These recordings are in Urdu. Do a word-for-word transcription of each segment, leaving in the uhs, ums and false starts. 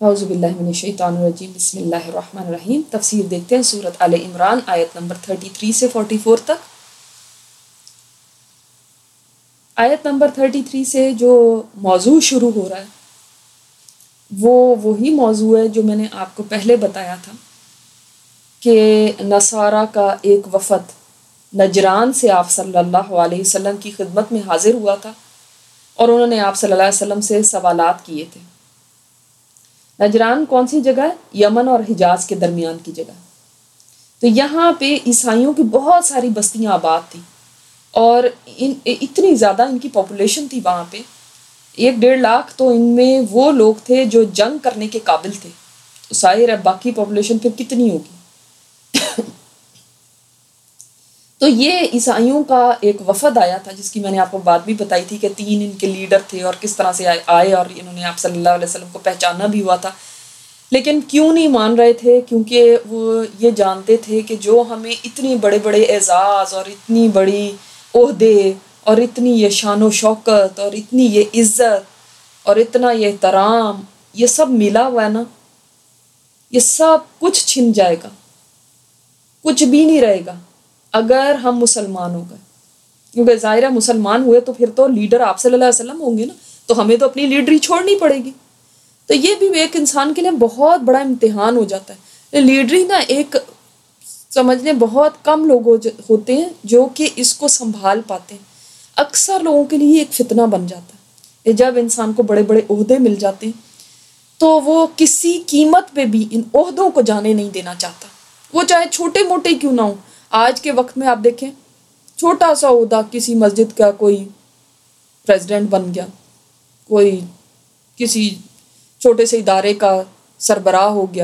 اعوذ باللہ من الشیطان الرجیم، بسم اللہ الرحمن الرحیم۔ تفسیر دیکھتے ہیں سورۃ آل عمران آیت نمبر تینتیس سے چوالیس تک۔ آیت نمبر تینتیس سے جو موضوع شروع ہو رہا ہے وہ وہی موضوع ہے جو میں نے آپ کو پہلے بتایا تھا کہ نصارہ کا ایک وفد نجران سے آپ صلی اللہ علیہ وسلم کی خدمت میں حاضر ہوا تھا اور انہوں نے آپ صلی اللہ علیہ وسلم سے سوالات کیے تھے۔ نجران کون سی جگہ ہے؟ یمن اور حجاز کے درمیان کی جگہ۔ تو یہاں پہ عیسائیوں کی بہت ساری بستیاں آباد تھیں اور ان اتنی زیادہ ان کی پاپولیشن تھی وہاں پہ، ایک ڈیڑھ لاکھ تو ان میں وہ لوگ تھے جو جنگ کرنے کے قابل تھے۔ ظاہر ہے باقی پاپولیشن پھر کتنی ہوگی۔ تو یہ عیسائیوں کا ایک وفد آیا تھا جس کی میں نے آپ کو بات بھی بتائی تھی کہ تین ان کے لیڈر تھے اور کس طرح سے آئے اور انہوں نے آپ صلی اللہ علیہ وسلم کو پہچانا بھی ہوا تھا، لیکن کیوں نہیں مان رہے تھے؟ کیونکہ وہ یہ جانتے تھے کہ جو ہمیں اتنی بڑے بڑے اعزاز اور اتنی بڑی عہدے اور اتنی یہ شان و شوکت اور اتنی یہ عزت اور اتنا یہ احترام یہ سب ملا ہوا ہے نا، یہ سب کچھ چھن جائے گا، کچھ بھی نہیں رہے گا اگر ہم مسلمان ہو گئے۔ کیونکہ ظاہرہ مسلمان ہوئے تو پھر تو لیڈر آپ صلی اللہ علیہ وسلم ہوں گے نا، تو ہمیں تو اپنی لیڈری چھوڑنی پڑے گی۔ تو یہ بھی ایک انسان کے لیے بہت بڑا امتحان ہو جاتا ہے۔ لیڈری نا ایک سمجھ لیں بہت کم لوگ ہوتے ہیں جو کہ اس کو سنبھال پاتے ہیں، اکثر لوگوں کے لیے ایک فتنہ بن جاتا ہے۔ جب انسان کو بڑے بڑے عہدے مل جاتے ہیں تو وہ کسی قیمت پہ بھی ان عہدوں کو جانے نہیں دینا چاہتا، وہ چاہے چھوٹے موٹے کیوں نہ ہوں۔ آج کے وقت میں آپ دیکھیں چھوٹا سا عہدہ، کسی مسجد کا کوئی پریزیڈنٹ بن گیا، کوئی کسی چھوٹے سے ادارے کا سربراہ ہو گیا،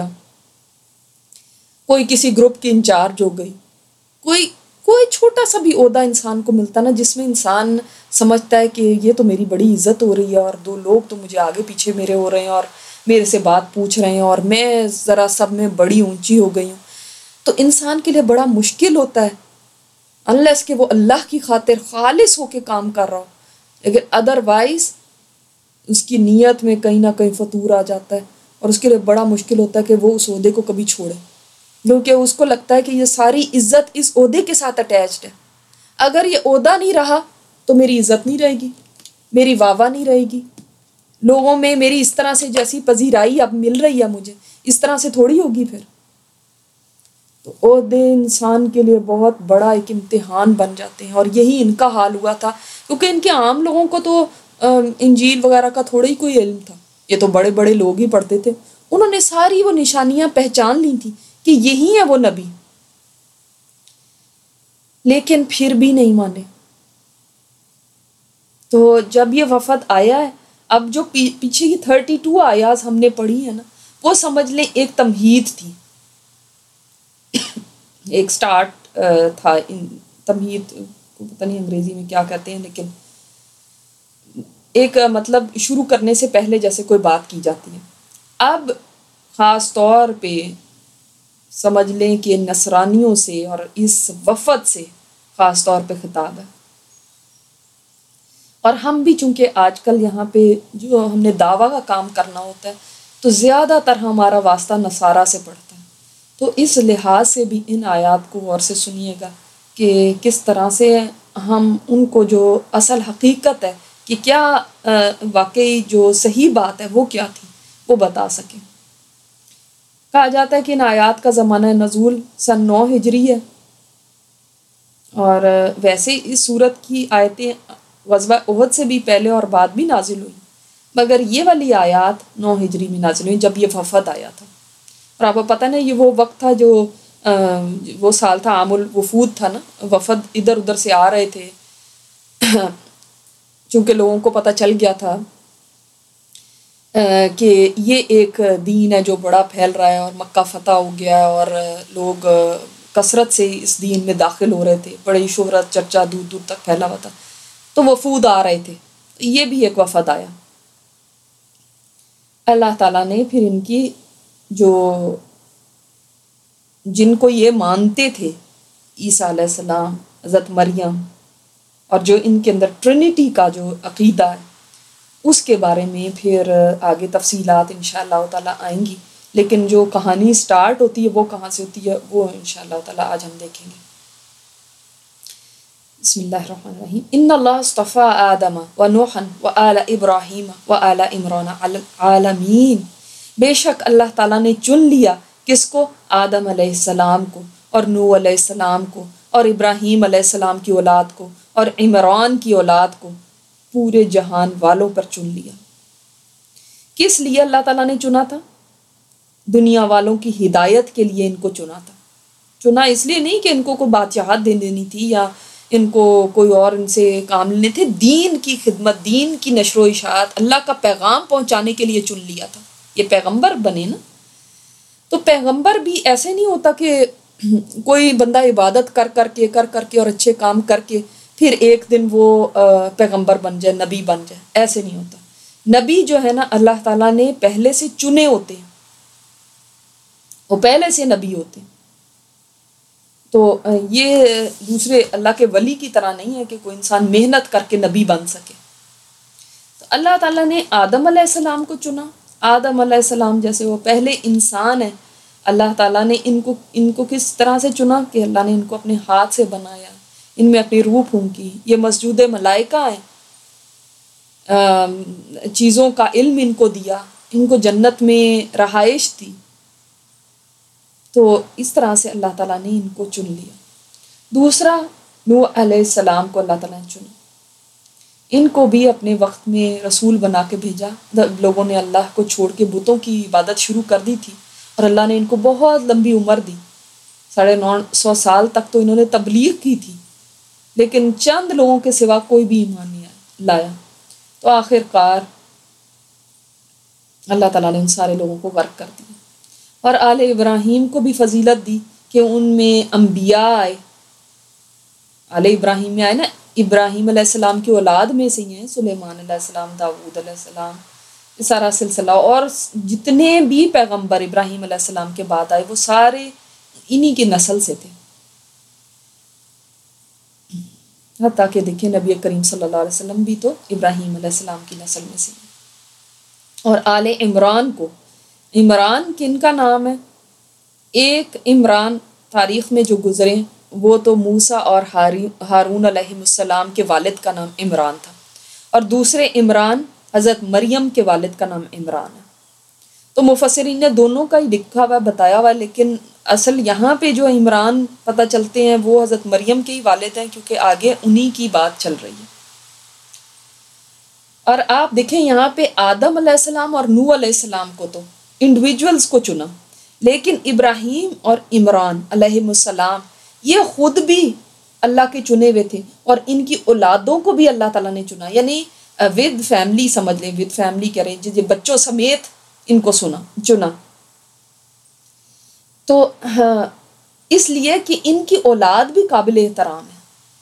کوئی کسی گروپ کی انچارج ہو گئی، کوئی کوئی چھوٹا سا بھی عہدہ انسان کو ملتا نا جس میں انسان سمجھتا ہے کہ یہ تو میری بڑی عزت ہو رہی ہے اور دو لوگ تو مجھے آگے پیچھے میرے ہو رہے ہیں اور میرے سے بات پوچھ رہے ہیں اور میں ذرا سب میں بڑی اونچی ہو گئی ہوں، تو انسان کے لیے بڑا مشکل ہوتا ہے انلیس کہ وہ اللہ کی خاطر خالص ہو کے کام کر رہا ہو، لیکن ادروائز اس کی نیت میں کہیں نہ کہیں فتور آ جاتا ہے اور اس کے لیے بڑا مشکل ہوتا ہے کہ وہ اس عہدے کو کبھی چھوڑے، کیونکہ اس کو لگتا ہے کہ یہ ساری عزت اس عہدے کے ساتھ اٹیچڈ ہے۔ اگر یہ عہدہ نہیں رہا تو میری عزت نہیں رہے گی، میری واہ واہ نہیں رہے گی، لوگوں میں میری اس طرح سے جیسی پذیرائی اب مل رہی ہے مجھے اس طرح سے تھوڑی ہوگی پھر۔ تو عہدے انسان کے لیے بہت بڑا ایک امتحان بن جاتے ہیں اور یہی ان کا حال ہوا تھا، کیونکہ ان کے عام لوگوں کو تو انجیل وغیرہ کا تھوڑا ہی کوئی علم تھا، یہ تو بڑے بڑے لوگ ہی پڑھتے تھے۔ انہوں نے ساری وہ نشانیاں پہچان لی تھی کہ یہی ہے وہ نبی، لیکن پھر بھی نہیں مانے۔ تو جب یہ وفد آیا ہے، اب جو پیچھے کی تھرٹی ٹو آیات ہم نے پڑھی ہے نا، وہ سمجھ لیں ایک تمہید تھی، ایک سٹارٹ تھا۔ تمہید کو پتہ نہیں انگریزی میں کیا کہتے ہیں، لیکن ایک مطلب شروع کرنے سے پہلے جیسے کوئی بات کی جاتی ہے۔ اب خاص طور پہ سمجھ لیں کہ نصرانیوں سے اور اس وفد سے خاص طور پہ خطاب ہے، اور ہم بھی چونکہ آج کل یہاں پہ جو ہم نے دعویٰ کا کام کرنا ہوتا ہے تو زیادہ تر ہمارا واسطہ نصارہ سے پڑتا ہے، تو اس لحاظ سے بھی ان آیات کو غور سے سنیے گا کہ کس طرح سے ہم ان کو جو اصل حقیقت ہے کہ کیا واقعی جو صحیح بات ہے وہ کیا تھی وہ بتا سکیں۔ کہا جاتا ہے کہ ان آیات کا زمانہ نزول سن نو ہجری ہے، اور ویسے اس صورت کی آیتیں غزوہ احد سے بھی پہلے اور بعد بھی نازل ہوئی، مگر یہ والی آیات نو ہجری میں نازل ہوئی جب یہ وفد آیا تھا۔ اور آپ کو پتہ نہیں یہ وہ وقت تھا جو وہ سال تھا عام الوفود تھا نا، وفد ادھر ادھر سے آ رہے تھے، چونکہ لوگوں کو پتہ چل گیا تھا کہ یہ ایک دین ہے جو بڑا پھیل رہا ہے اور مکہ فتح ہو گیا اور لوگ کثرت سے اس دین میں داخل ہو رہے تھے، بڑی شہرت چرچا دور دور تک پھیلا ہوا تھا، تو وفود آ رہے تھے، یہ بھی ایک وفد آیا۔ اللہ تعالیٰ نے پھر ان کی جو جن کو یہ مانتے تھے عیسیٰ علیہ السلام، حضرت مریم، اور جو ان کے اندر ٹرینٹی کا جو عقیدہ ہے اس کے بارے میں پھر آگے تفصیلات انشاءاللہ تعالیٰ آئیں گی، لیکن جو کہانی سٹارٹ ہوتی ہے وہ کہاں سے ہوتی ہے وہ انشاءاللہ تعالیٰ آج ہم دیکھیں گے۔ بسم اللہ الرحمن الرحیم۔ ان اللہ اصطفیٰ آدم و نوحا و آل ابراہیم و آل عمران علی العالمین، بے شک اللہ تعالیٰ نے چن لیا کس کو؟ آدم علیہ السلام کو، اور نوح علیہ السلام کو، اور ابراہیم علیہ السلام کی اولاد کو، اور عمران کی اولاد کو، پورے جہان والوں پر چن لیا۔ کس لیے اللہ تعالیٰ نے چنا تھا؟ دنیا والوں کی ہدایت کے لیے ان کو چنا تھا۔ چنا اس لیے نہیں کہ ان کو کوئی بادشاہت دے دینی تھی یا ان کو کوئی اور ان سے کام لینے تھے، دین کی خدمت، دین کی نشر و اشاعت، اللہ کا پیغام پہنچانے کے لیے چن لیا تھا۔ یہ پیغمبر بنے نا، تو پیغمبر بھی ایسے نہیں ہوتا کہ کوئی بندہ عبادت کر کر کے کر کر کے اور اچھے کام کر کے پھر ایک دن وہ پیغمبر بن جائے، نبی بن جائے، ایسے نہیں ہوتا۔ نبی جو ہے نا اللہ تعالیٰ نے پہلے سے چنے ہوتے ہیں، وہ پہلے سے نبی ہوتے ہیں۔ تو یہ دوسرے اللہ کے ولی کی طرح نہیں ہے کہ کوئی انسان محنت کر کے نبی بن سکے۔ تو اللہ تعالیٰ نے آدم علیہ السلام کو چنا۔ آدم علیہ السلام جیسے وہ پہلے انسان ہیں، اللہ تعالیٰ نے ان کو ان کو کس طرح سے چنا کہ اللہ نے ان کو اپنے ہاتھ سے بنایا، ان میں اپنی روح پھونکی، یہ مسجود ملائکہ ہیں، چیزوں کا علم ان کو دیا، ان کو جنت میں رہائش دی۔ تو اس طرح سے اللہ تعالیٰ نے ان کو چن لیا۔ دوسرا، نوح علیہ السلام کو اللہ تعالیٰ نے چنا، ان کو بھی اپنے وقت میں رسول بنا کے بھیجا۔ لوگوں نے اللہ کو چھوڑ کے بتوں کی عبادت شروع کر دی تھی، اور اللہ نے ان کو بہت لمبی عمر دی، ساڑھے نو سو سال تک تو انہوں نے تبلیغ کی تھی، لیکن چند لوگوں کے سوا کوئی بھی ایمان نہیں لایا۔ تو آخر کار اللہ تعالیٰ نے ان سارے لوگوں کو غرق کر دیا، اور آل ابراہیم کو بھی فضیلت دی کہ ان میں انبیاء آئے۔ آل ابراہیم میں آئے نا، ابراہیم علیہ السلام کی اولاد میں سے ہی ہیں سلیمان علیہ السلام، داؤد علیہ السلام، یہ سارا سلسلہ، اور جتنے بھی پیغمبر ابراہیم علیہ السلام کے بعد آئے وہ سارے انہی کی نسل سے تھے۔ حتیٰ کہ دیکھیں نبی کریم صلی اللہ علیہ وسلم بھی تو ابراہیم علیہ السلام کی نسل میں سے ہیں۔ اور آل عمران کو، عمران کن کا نام ہے؟ ایک عمران تاریخ میں جو گزرے وہ تو موسیٰ اور ہارون علیہ السلام کے والد کا نام عمران تھا، اور دوسرے عمران حضرت مریم کے والد کا نام عمران ہے۔ تو مفسرین نے دونوں کا ہی لکھا ہوا بتایا ہوا، لیکن اصل یہاں پہ جو عمران پتہ چلتے ہیں وہ حضرت مریم کے ہی والد ہیں، کیونکہ آگے انہی کی بات چل رہی ہے۔ اور آپ دیکھیں یہاں پہ آدم علیہ السلام اور نوح علیہ السلام کو تو انڈیویجولز کو چنا، لیکن ابراہیم اور عمران علیہ السلام یہ خود بھی اللہ کے چنے ہوئے تھے، اور ان کی اولادوں کو بھی اللہ تعالیٰ نے چنا، یعنی ود فیملی سمجھ لیں، ود فیملی کہہ رہے ہیں جی، بچوں سمیت ان کو سنا چنا۔ تو ہاں اس لیے کہ ان کی اولاد بھی قابل احترام ہے،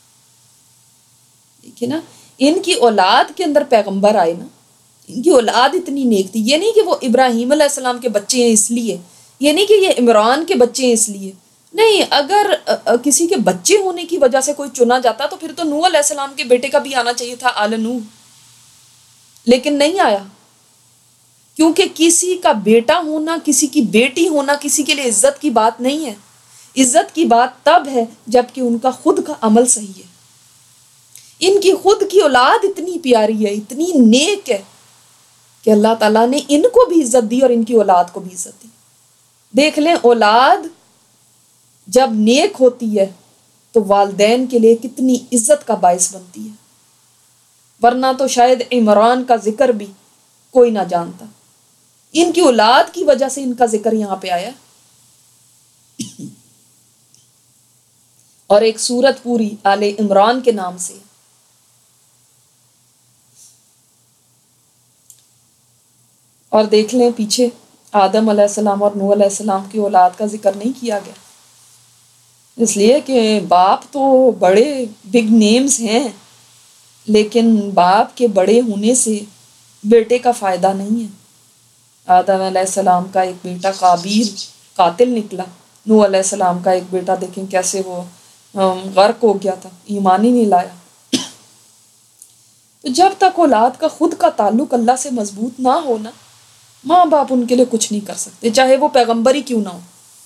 دیکھیں نا، ان کی اولاد کے اندر پیغمبر آئے نا، ان کی اولاد اتنی نیک تھی۔ یہ نہیں کہ وہ ابراہیم علیہ السلام کے بچے ہیں اس لیے، یہ نہیں کہ یہ عمران کے بچے ہیں اس لیے، نہیں، اگر کسی کے بچے ہونے کی وجہ سے کوئی چنا جاتا تو پھر تو نوح علیہ السلام کے بیٹے کا بھی آنا چاہیے تھا، آل نوح، لیکن نہیں آیا، کیونکہ کسی کا بیٹا ہونا، کسی کی بیٹی ہونا کسی کے لیے عزت کی بات نہیں ہے۔ عزت کی بات تب ہے جب کہ ان کا خود کا عمل صحیح ہے۔ ان کی خود کی اولاد اتنی پیاری ہے، اتنی نیک ہے کہ اللہ تعالیٰ نے ان کو بھی عزت دی اور ان کی اولاد کو بھی عزت دی۔ دیکھ لیں اولاد جب نیک ہوتی ہے تو والدین کے لیے کتنی عزت کا باعث بنتی ہے، ورنہ تو شاید عمران کا ذکر بھی کوئی نہ جانتا، ان کی اولاد کی وجہ سے ان کا ذکر یہاں پہ آیا۔ اور ایک سورت پوری آل عمران کے نام سے، اور دیکھ لیں پیچھے آدم علیہ السلام اور نوح علیہ السلام کی اولاد کا ذکر نہیں کیا گیا، اس لیے کہ باپ تو بڑے بگ نیمز ہیں، لیکن باپ کے بڑے ہونے سے بیٹے کا فائدہ نہیں ہے۔ آدم علیہ السلام کا ایک بیٹا قابیل قاتل نکلا، نوح علیہ السلام کا ایک بیٹا دیکھیں کیسے وہ غرق ہو گیا تھا، ایمان ہی نہیں لایا۔ تو جب تک اولاد کا خود کا تعلق اللہ سے مضبوط نہ ہونا، ماں باپ ان کے لیے کچھ نہیں کر سکتے، چاہے وہ پیغمبر ہی کیوں نہ ہو۔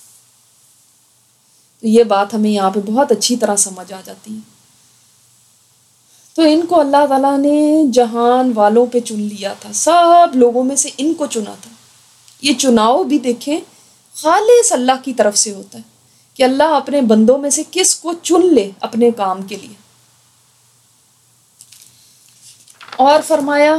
تو یہ بات ہمیں یہاں پہ بہت اچھی طرح سمجھ آ جاتی ہے۔ تو ان کو اللہ تعالیٰ نے جہان والوں پہ چن لیا تھا، سب لوگوں میں سے ان کو چنا تھا۔ یہ چناؤ بھی دیکھیں خالص اللہ کی طرف سے ہوتا ہے کہ اللہ اپنے بندوں میں سے کس کو چن لے اپنے کام کے لیے۔ اور فرمایا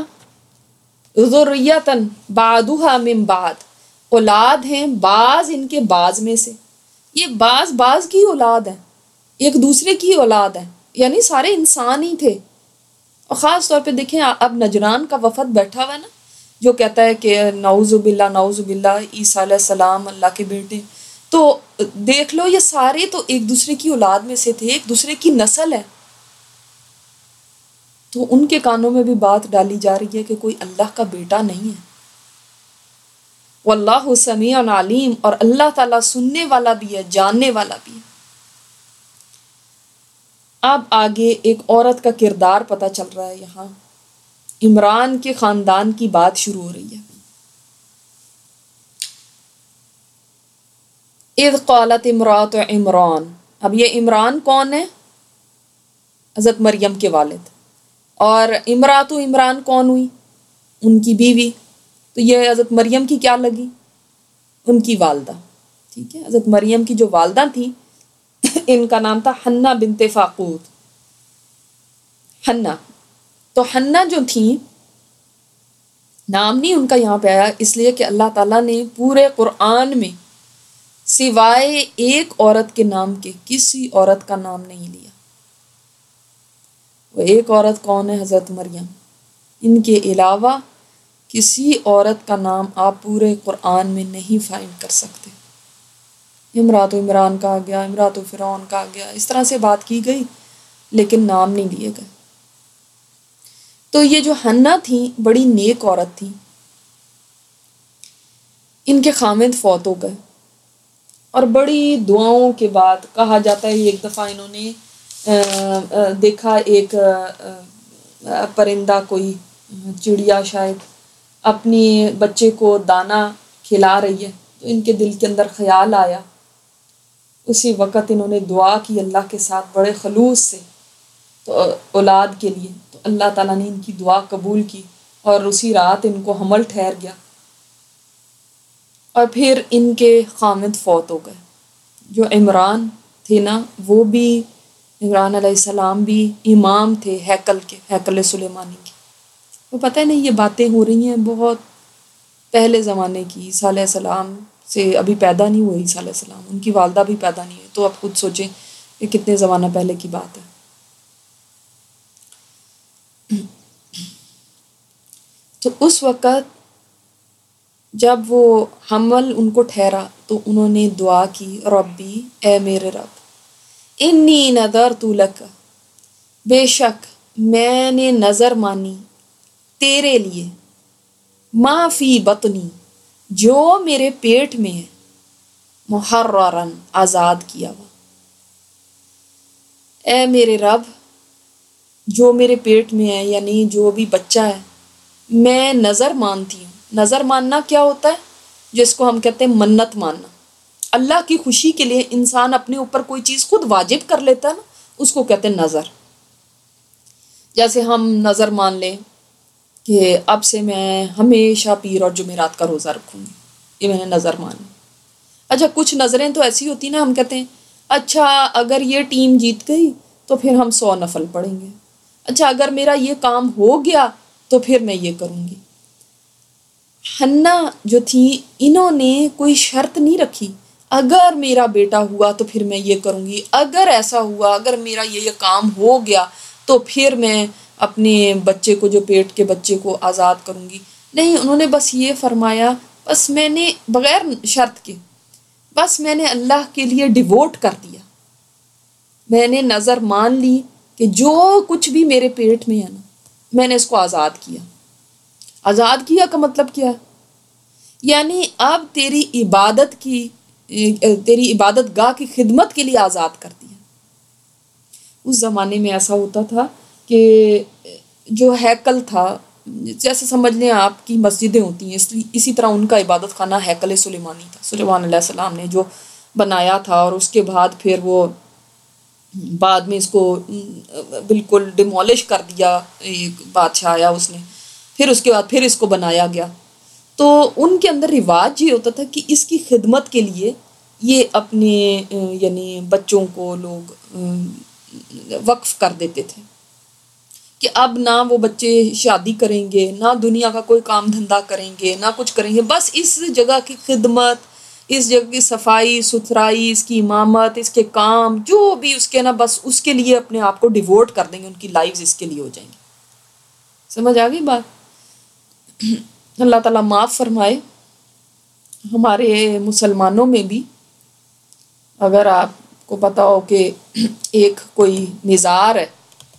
ذریۃً بعضھا من بعض، اولاد ہیں بعض ان کے بعض میں سے۔ یہ بعض بعض کی اولاد ہے، ایک دوسرے کی اولاد ہے، یعنی سارے انسان ہی تھے۔ اور خاص طور پہ دیکھیں اب نجران کا وفد بیٹھا ہوا ہے نا، جو کہتا ہے کہ نعوذ باللہ نعوذ باللہ عیسیٰ علیہ السلام اللہ کے بیٹے، تو دیکھ لو یہ سارے تو ایک دوسرے کی اولاد میں سے تھے، ایک دوسرے کی نسل ہے۔ تو ان کے کانوں میں بھی بات ڈالی جا رہی ہے کہ کوئی اللہ کا بیٹا نہیں ہے۔ واللہ سمیع علیم، اور اللہ تعالیٰ سننے والا بھی ہے، جاننے والا بھی ہے۔ اب آگے ایک عورت کا کردار پتہ چل رہا ہے، یہاں عمران کے خاندان کی بات شروع ہو رہی ہے۔ اذ قالت امرأۃ عمران، اب یہ عمران کون ہے؟ حضرت مریم کے والد۔ اور امرأۃ عمران کون ہوئی؟ ان کی بیوی۔ تو یہ حضرت مریم کی کیا لگی؟ ان کی والدہ، ٹھیک ہے۔ حضرت مریم کی جو والدہ تھیں ان کا نام تھا حنہ بنت فاقود، حنہ۔ تو حنہ جو تھیں، نام نہیں ان کا یہاں پہ آیا اس لیے کہ اللہ تعالیٰ نے پورے قرآن میں سوائے ایک عورت کے نام کے کسی عورت کا نام نہیں لیا۔ وہ ایک عورت کون ہے؟ حضرت مریم۔ ان کے علاوہ کسی عورت کا نام آپ پورے قرآن میں نہیں فائنڈ کر سکتے۔ امرأۃ عمران کہا گیا، امرأۃ فرعون کہا گیا، اس طرح سے بات کی گئی لیکن نام نہیں لیے گئے۔ تو یہ جو حنہ تھیں بڑی نیک عورت تھیں، ان کے خامند فوت ہو گئے، اور بڑی دعاؤں کے بعد کہا جاتا ہے ایک دفعہ انہوں نے دیکھا ایک پرندہ، کوئی چڑیا شاید، اپنی بچے کو دانہ کھلا رہی ہے، تو ان کے دل کے اندر خیال آیا، اسی وقت انہوں نے دعا کی اللہ کے ساتھ بڑے خلوص سے تو اولاد کے لیے، تو اللہ تعالیٰ نے ان کی دعا قبول کی اور اسی رات ان کو حمل ٹھہر گیا، اور پھر ان کے خامد فوت ہو گئے۔ جو عمران تھے نا، وہ بھی عمران علیہ السلام بھی امام تھے ہیکل کے، ہیکل سلیمانی کے۔ وہ پتہ نہیں یہ باتیں ہو رہی ہیں بہت پہلے زمانے کی، عیسیٰ علیہ السلام سے ابھی پیدا نہیں ہوئے عیسیٰ علیہ السلام، ان کی والدہ بھی پیدا نہیں ہوئی، تو آپ خود سوچیں کہ کتنے زمانہ پہلے کی بات ہے۔ تو اس وقت جب وہ حمل ان کو ٹھہرا تو انہوں نے دعا کی، ربی، اے میرے رب، انی نذرت لک، بے شک میں نے نظر مانی تیرے لیے، ما فی بطنی، جو میرے پیٹ میں ہے، محررن، آزاد کیا ہوا۔ اے میرے رب، جو میرے پیٹ میں ہے یعنی جو بھی بچہ ہے، میں نظر مانتی ہوں۔ نظر ماننا کیا ہوتا ہے؟ جس کو ہم کہتے ہیں منت ماننا۔ اللہ کی خوشی کے لیے انسان اپنے اوپر کوئی چیز خود واجب کر لیتا ہے نا، اس کو کہتے ہیں نظر۔ جیسے ہم نظر مان لیں کہ اب سے میں ہمیشہ پیر اور جمعرات کا روزہ رکھوں گی، یہ میں نے نظر مانی۔ اچھا کچھ نظریں تو ایسی ہوتی نا، ہم کہتے ہیں اچھا اگر یہ ٹیم جیت گئی تو پھر ہم سو نفل پڑھیں گے، اچھا اگر میرا یہ کام ہو گیا تو پھر میں یہ کروں گی۔ حنہ جو تھی انہوں نے کوئی شرط نہیں رکھی، اگر میرا بیٹا ہوا تو پھر میں یہ کروں گی، اگر ایسا ہوا، اگر میرا یہ یہ کام ہو گیا تو پھر میں اپنے بچے کو، جو پیٹ کے بچے کو آزاد کروں گی۔ نہیں، انہوں نے بس یہ فرمایا، بس میں نے بغیر شرط کے، بس میں نے اللہ کے لیے ڈیووٹ کر دیا، میں نے نظر مان لی کہ جو کچھ بھی میرے پیٹ میں ہے نا، میں نے اس کو آزاد کیا۔ آزاد کیا کا مطلب کیا ہے؟ یعنی اب تیری عبادت کی، تیری عبادت گاہ کی خدمت کے لیے آزاد کر دیا۔ اس زمانے میں ایسا ہوتا تھا کہ جو ہیکل تھا، جیسے سمجھ لیں آپ کی مسجدیں ہوتی ہیں، اس اسی طرح ان کا عبادت خانہ ہیکل سلیمانی تھا، سلیمان علیہ السلام نے جو بنایا تھا، اور اس کے بعد پھر وہ بعد میں اس کو بالکل ڈیمولش کر دیا، ایک بادشاہ آیا اس نے، پھر اس کے بعد پھر اس کو بنایا گیا۔ تو ان کے اندر رواج یہ ہوتا تھا کہ اس کی خدمت کے لیے یہ اپنے یعنی بچوں کو لوگ وقف کر دیتے تھے کہ اب نہ وہ بچے شادی کریں گے، نہ دنیا کا کوئی کام دھندا کریں گے، نہ کچھ کریں گے، بس اس جگہ کی خدمت، اس جگہ کی صفائی ستھرائی، اس کی امامت، اس کے کام جو بھی اس کے نا، بس اس کے لیے اپنے آپ کو ڈیووٹ کر دیں گے، ان کی لائفز اس کے لیے ہو جائیں گی۔ سمجھ آ گئی بات؟ اللہ تعالیٰ معاف فرمائے۔ ہمارے مسلمانوں میں بھی اگر آپ کو پتا ہو کہ ایک کوئی مزار ہے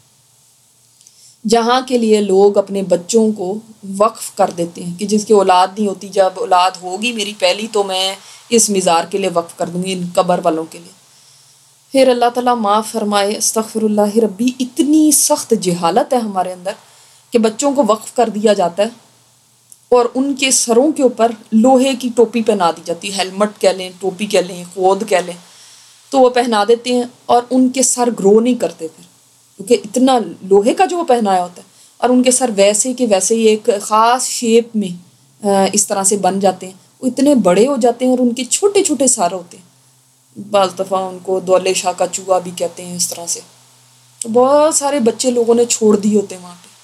جہاں کے لیے لوگ اپنے بچوں کو وقف کر دیتے ہیں کہ جس کی اولاد نہیں ہوتی، جب اولاد ہوگی میری پہلی تو میں اس مزار کے لیے وقف کر دوں گی، ان قبر والوں کے لیے۔ پھر اللہ تعالیٰ معاف فرمائے، استغفر اللہ ربی، اتنی سخت جہالت ہے ہمارے اندر کہ بچوں کو وقف کر دیا جاتا ہے اور ان کے سروں کے اوپر لوہے کی ٹوپی پہنا دی جاتی ہے، ہیلمٹ کہہ لیں، ٹوپی کہہ لیں، خود کہہ لیں، تو وہ پہنا دیتے ہیں اور ان کے سر گرو نہیں کرتے پھر، کیونکہ اتنا لوہے کا جو وہ پہنایا ہوتا ہے، اور ان کے سر ویسے کہ ویسے ہی ایک خاص شیپ میں اس طرح سے بن جاتے ہیں، وہ اتنے بڑے ہو جاتے ہیں اور ان کے چھوٹے چھوٹے سر ہوتے ہیں۔ بعض دفعہ ان کو دولے شاہ کا چوہا بھی کہتے ہیں، اس طرح سے۔ تو بہت سارے بچے لوگوں نے چھوڑ دیے ہوتے ہیں وہاں پہ۔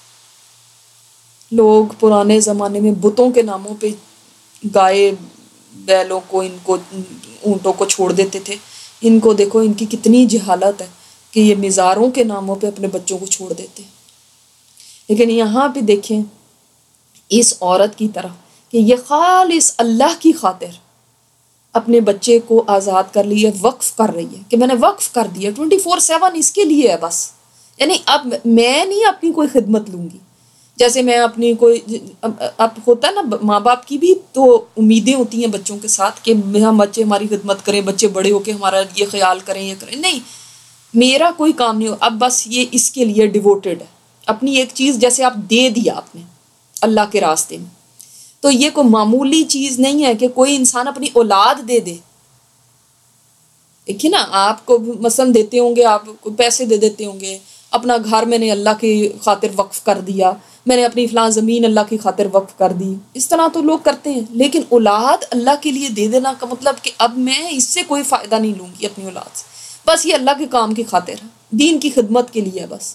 لوگ پرانے زمانے میں بتوں کے ناموں پہ گائے بیلوں کو، ان کو اونٹوں کو چھوڑ دیتے تھے۔ ان کو دیکھو، ان کی کتنی جہالت ہے کہ یہ مزاروں کے ناموں پہ اپنے بچوں کو چھوڑ دیتے ہیں۔ لیکن یہاں پہ دیکھیں اس عورت کی طرح کہ یہ خالص اللہ کی خاطر اپنے بچے کو آزاد کر لی ہے، وقف کر رہی ہے کہ میں نے وقف کر دیا ٹوئنٹی فور سیون اس کے لیے ہے بس۔ یعنی اب میں نہیں اپنی کوئی خدمت لوں گی، جیسے میں اپنی کوئی، اب ہوتا ہے نا ماں باپ کی بھی تو امیدیں ہوتی ہیں بچوں کے ساتھ کہ ہم بچے ہماری خدمت کریں، بچے بڑے ہو کے ہمارا یہ خیال کریں، یہ کریں۔ نہیں، میرا کوئی کام نہیں ہو، اب بس یہ اس کے لیے ڈیووٹیڈ ہے۔ اپنی ایک چیز جیسے آپ دے دیا آپ نے اللہ کے راستے میں، تو یہ کوئی معمولی چیز نہیں ہے کہ کوئی انسان اپنی اولاد دے دے۔ دیکھیے نا، آپ کو مثلاً دیتے ہوں گے، آپ کو پیسے دے دیتے ہوں گے، اپنا گھر میں نے اللہ کی خاطر وقف کر دیا، میں نے اپنی فلاں زمین اللہ کی خاطر وقف کر دی، اس طرح تو لوگ کرتے ہیں۔ لیکن اولاد اللہ کے لیے دے دینا کا مطلب کہ اب میں اس سے کوئی فائدہ نہیں لوں گی اپنی اولاد سے، بس یہ اللہ کے کام کی خاطر ہے، دین کی خدمت کے لیے ہے بس۔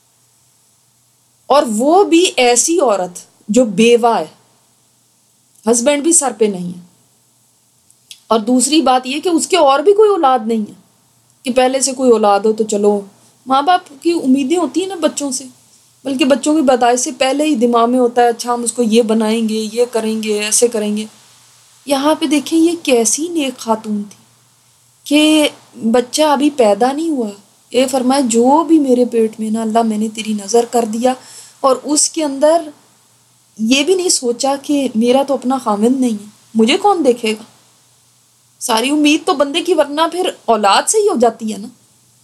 اور وہ بھی ایسی عورت جو بیوہ ہے، ہسبینڈ بھی سر پہ نہیں ہے، اور دوسری بات یہ کہ اس کے اور بھی کوئی اولاد نہیں ہے کہ پہلے سے کوئی اولاد ہو تو چلو، ماں باپ کی امیدیں ہوتی ہیں نا بچوں سے، بلکہ بچوں کی پیدائش سے پہلے ہی دماغ میں ہوتا ہے اچھا ہم اس کو یہ بنائیں گے، یہ کریں گے، ایسے کریں گے۔ یہاں پہ دیکھیں یہ کیسی نیک خاتون تھی کہ بچہ ابھی پیدا نہیں ہوا، یہ فرمایا جو بھی میرے پیٹ میں نا اللہ میں نے تیری نظر کر دیا، اور اس کے اندر یہ بھی نہیں سوچا کہ میرا تو اپنا خامند نہیں ہے، مجھے کون دیکھے گا۔ ساری امید تو بندے کی ورنہ پھر اولاد سے ہی ہو جاتی ہے نا،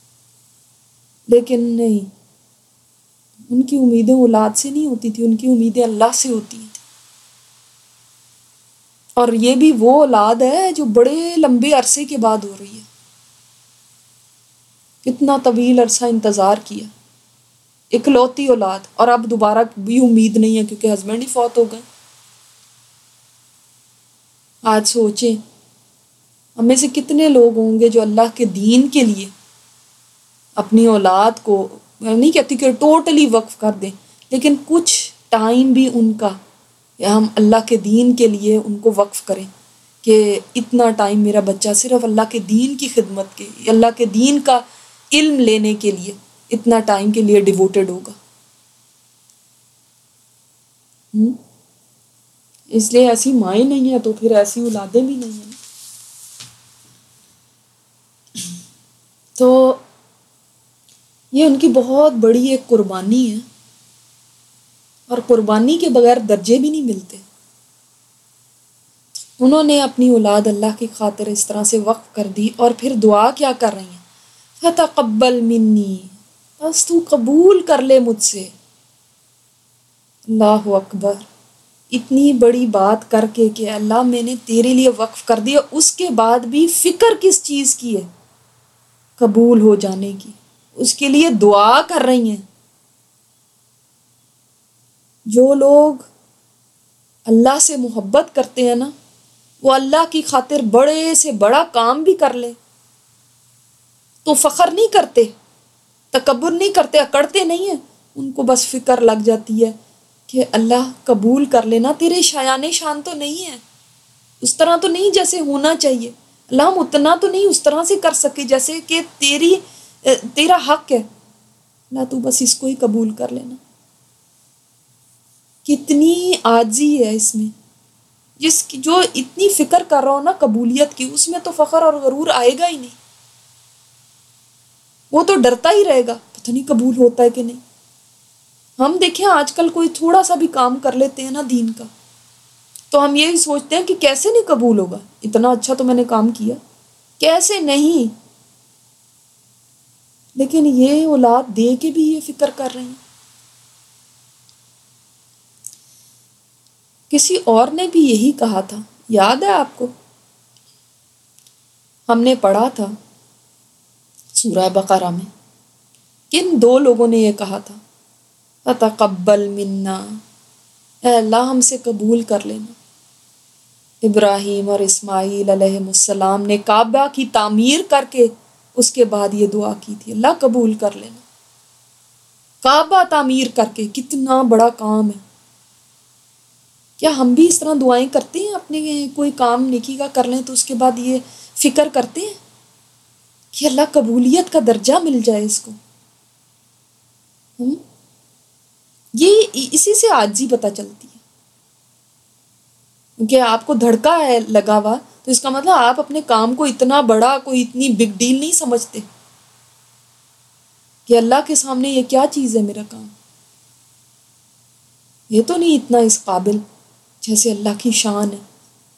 لیکن نہیں، ان کی امیدیں اولاد سے نہیں ہوتی تھی، ان کی امیدیں اللہ سے ہوتی تھی۔ اور یہ بھی وہ اولاد ہے جو بڑے لمبے عرصے کے بعد ہو رہی ہے، کتنا طویل عرصہ انتظار کیا، اکلوتی اولاد، اور اب دوبارہ بھی امید نہیں ہے کیونکہ ہسبینڈ ہی فوت ہو گئے۔ آج سوچیں ہم میں سے کتنے لوگ ہوں گے جو اللہ کے دین کے لیے اپنی اولاد کو، میں نہیں کہتی کہ ٹوٹلی وقف کر دیں، لیکن کچھ ٹائم بھی ان کا یا ہم اللہ کے دین کے لیے ان کو وقف کریں کہ اتنا ٹائم میرا بچہ صرف اللہ کے دین کی خدمت کے، اللہ کے دین کا علم لینے کے لیے اتنا ٹائم کے لیے ڈیووٹیڈ ہوگا۔ اس لیے ایسی مائیں نہیں ہیں تو پھر ایسی اولادیں بھی نہیں ہیں۔ تو یہ ان کی بہت بڑی ایک قربانی ہے، اور قربانی کے بغیر درجے بھی نہیں ملتے۔ انہوں نے اپنی اولاد اللہ کی خاطر اس طرح سے وقف کر دی، اور پھر دعا کیا کر رہی ہیں، فتقبل منی، بس تو قبول کر لے مجھ سے، اللہ اکبر، اتنی بڑی بات کر کے کہ اللہ میں نے تیرے لیے وقف کر دیا، اس کے بعد بھی فکر کس چیز کی ہے؟ قبول ہو جانے کی، اس کے لیے دعا کر رہی ہیں۔ جو لوگ اللہ سے محبت کرتے ہیں نا، وہ اللہ کی خاطر بڑے سے بڑا کام بھی کر لیں تو فخر نہیں کرتے، تکبر نہیں کرتے، اکڑتے نہیں ہیں، ان کو بس فکر لگ جاتی ہے کہ اللہ قبول کر لینا، تیرے شایان شان تو نہیں ہے، اس طرح تو نہیں جیسے ہونا چاہیے، اللہ ہم اتنا تو نہیں اس طرح سے کر سکے جیسے کہ تیری تیرا حق ہے، اللہ تو بس اس کو ہی قبول کر لینا۔ کتنی عاجزی ہے اس میں، جس کی جو اتنی فکر کر رہا ہو نا قبولیت کی، اس میں تو فخر اور غرور آئے گا ہی نہیں، وہ تو ڈرتا ہی رہے گا پتہ نہیں قبول ہوتا ہے کہ نہیں۔ ہم دیکھیں آج کل کوئی تھوڑا سا بھی کام کر لیتے ہیں نا دین کا، تو ہم یہی سوچتے ہیں کہ کیسے نہیں قبول ہوگا، اتنا اچھا تو میں نے کام کیا، کیسے نہیں۔ لیکن یہ اولاد دے کے بھی یہ فکر کر رہے ہیں۔ کسی اور نے بھی یہی کہا تھا، یاد ہے آپ کو؟ ہم نے پڑھا تھا سورہ بقرہ میں، کن دو لوگوں نے یہ کہا تھا، فتقبل منا، اے اللہ ہم سے قبول کر لینا۔ ابراہیم اور اسماعیل علیہ السلام نے کعبہ کی تعمیر کر کے اس کے بعد یہ دعا کی تھی، اللہ قبول کر لینا۔ کعبہ تعمیر کر کے، کتنا بڑا کام ہے۔ کیا ہم بھی اس طرح دعائیں کرتے ہیں؟ اپنے کوئی کام نیکی کا کر لیں تو اس کے بعد یہ فکر کرتے ہیں کہ اللہ قبولیت کا درجہ مل جائے اس کو؟ ہم یہ اسی سے عاجزی پتہ چلتی ہے، کیونکہ آپ کو دھڑکا ہے لگا ہوا تو اس کا مطلب آپ اپنے کام کو اتنا بڑا، کوئی اتنی بگ ڈیل نہیں سمجھتے کہ اللہ کے سامنے یہ کیا چیز ہے، میرا کام یہ تو نہیں اتنا اس قابل جیسے اللہ کی شان ہے۔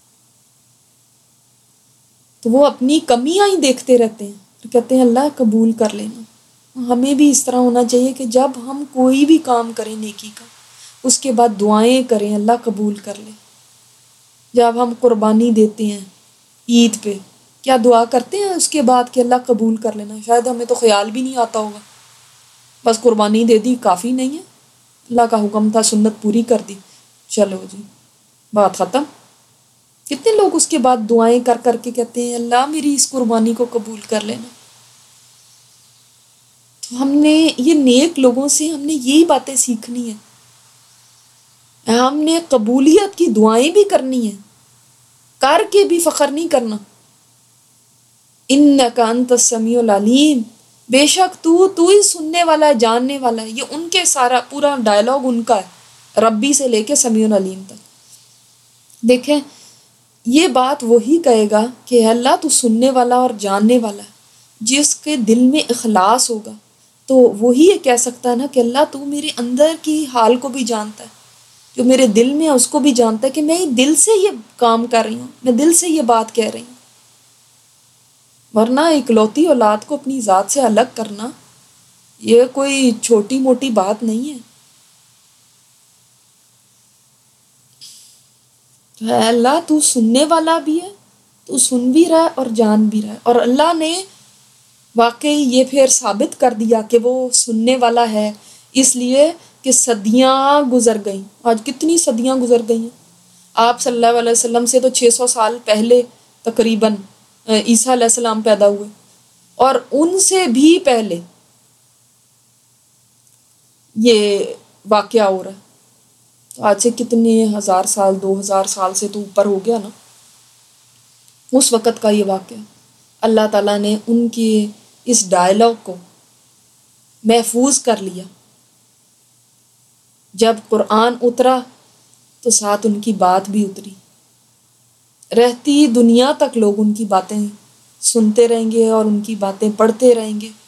تو وہ اپنی کمیاں ہی دیکھتے رہتے ہیں، تو کہتے ہیں اللہ قبول کر لینا۔ ہمیں بھی اس طرح ہونا چاہیے کہ جب ہم کوئی بھی کام کریں نیکی کا، اس کے بعد دعائیں کریں اللہ قبول کر لے۔ جب ہم قربانی دیتے ہیں عید پہ، کیا دعا کرتے ہیں اس کے بعد کہ اللہ قبول کر لینا؟ شاید ہمیں تو خیال بھی نہیں آتا ہوگا، بس قربانی دے دی، کافی نہیں ہے، اللہ کا حکم تھا، سنت پوری کر دی، چلو جی بات ختم۔ کتنے لوگ اس کے بعد دعائیں کر کر کے کہتے ہیں اللہ میری اس قربانی کو قبول کر لینا۔ تو ہم نے یہ نیک لوگوں سے ہم نے یہی باتیں سیکھنی ہیں، ہم نے قبولیت کی دعائیں بھی کرنی ہیں، کر کے بھی فخر نہیں کرنا۔ انک انت السمیع العلیم، بے شک تو تو ہی سننے والا ہے، جاننے والا ہے۔ یہ ان کے سارا پورا ڈائلاگ ان کا ہے، ربی سے لے کے سمیع العلیم تک۔ دیکھیں یہ بات وہی کہے گا کہ اللہ تو سننے والا اور جاننے والا ہے، جس کے دل میں اخلاص ہوگا تو وہی یہ کہہ سکتا ہے نا کہ اللہ تو میرے اندر کی حال کو بھی جانتا ہے، جو میرے دل میں ہے اس کو بھی جانتا ہے کہ میں دل سے یہ کام کر رہی ہوں، میں دل سے یہ بات کہہ رہی ہوں۔ ورنہ اکلوتی اولاد کو اپنی ذات سے الگ کرنا یہ کوئی چھوٹی موٹی بات نہیں ہے۔ تو اے اللہ تو سننے والا بھی ہے، تو سن بھی رہا ہے اور جان بھی رہا ہے۔ اور اللہ نے واقعی یہ پھر ثابت کر دیا کہ وہ سننے والا ہے، اس لیے کہ صدیاں گزر گئیں۔ آج کتنی صدیاں گزر گئی ہیں، آپ صلی اللہ علیہ وسلم سے تو چھ سو سال پہلے تقریباً عیسیٰ علیہ السلام پیدا ہوئے، اور ان سے بھی پہلے یہ واقعہ ہو رہا ہے۔ تو آج سے کتنے ہزار سال، دو ہزار سال سے تو اوپر ہو گیا نا، اس وقت کا یہ واقعہ۔ اللہ تعالیٰ نے ان کی اس ڈائلاگ کو محفوظ کر لیا۔ جب قرآن اترا تو ساتھ ان کی بات بھی اتری، رہتی دنیا تک لوگ ان کی باتیں سنتے رہیں گے اور ان کی باتیں پڑھتے رہیں گے۔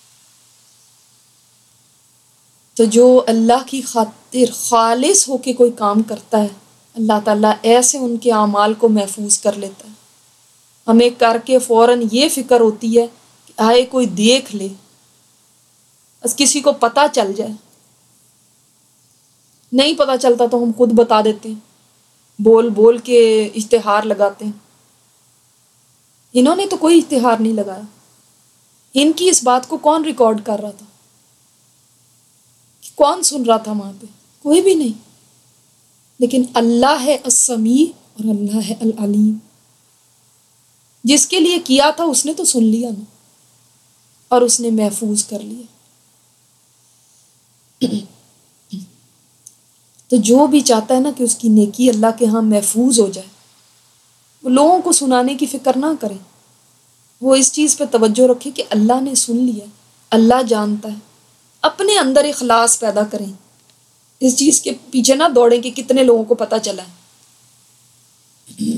تو جو اللہ کی خاطر خالص ہو کے کوئی کام کرتا ہے، اللہ تعالیٰ ایسے ان کے اعمال کو محفوظ کر لیتا ہے۔ ہمیں کر کے فوراً یہ فکر ہوتی ہے کہ آئے کوئی دیکھ لے، بس کسی کو پتہ چل جائے۔ نہیں پتہ چلتا تو ہم خود بتا دیتے ہیں، بول بول کے اشتہار لگاتے ہیں۔ انہوں نے تو کوئی اشتہار نہیں لگایا، ان کی اس بات کو کون ریکارڈ کر رہا تھا، کون سن رہا تھا وہاں پہ؟ کوئی بھی نہیں۔ لیکن اللہ ہے السمیع اور اللہ ہے العلیم، جس کے لیے کیا تھا اس نے تو سن لیا نا، اور اس نے محفوظ کر لیا۔ تو جو بھی چاہتا ہے نا کہ اس کی نیکی اللہ کے ہاں محفوظ ہو جائے، وہ لوگوں کو سنانے کی فکر نہ کریں، وہ اس چیز پہ توجہ رکھے کہ اللہ نے سن لیا، اللہ جانتا ہے۔ اپنے اندر اخلاص پیدا کریں، اس چیز کے پیچھے نہ دوڑیں کہ کتنے لوگوں کو پتہ چلا ہے۔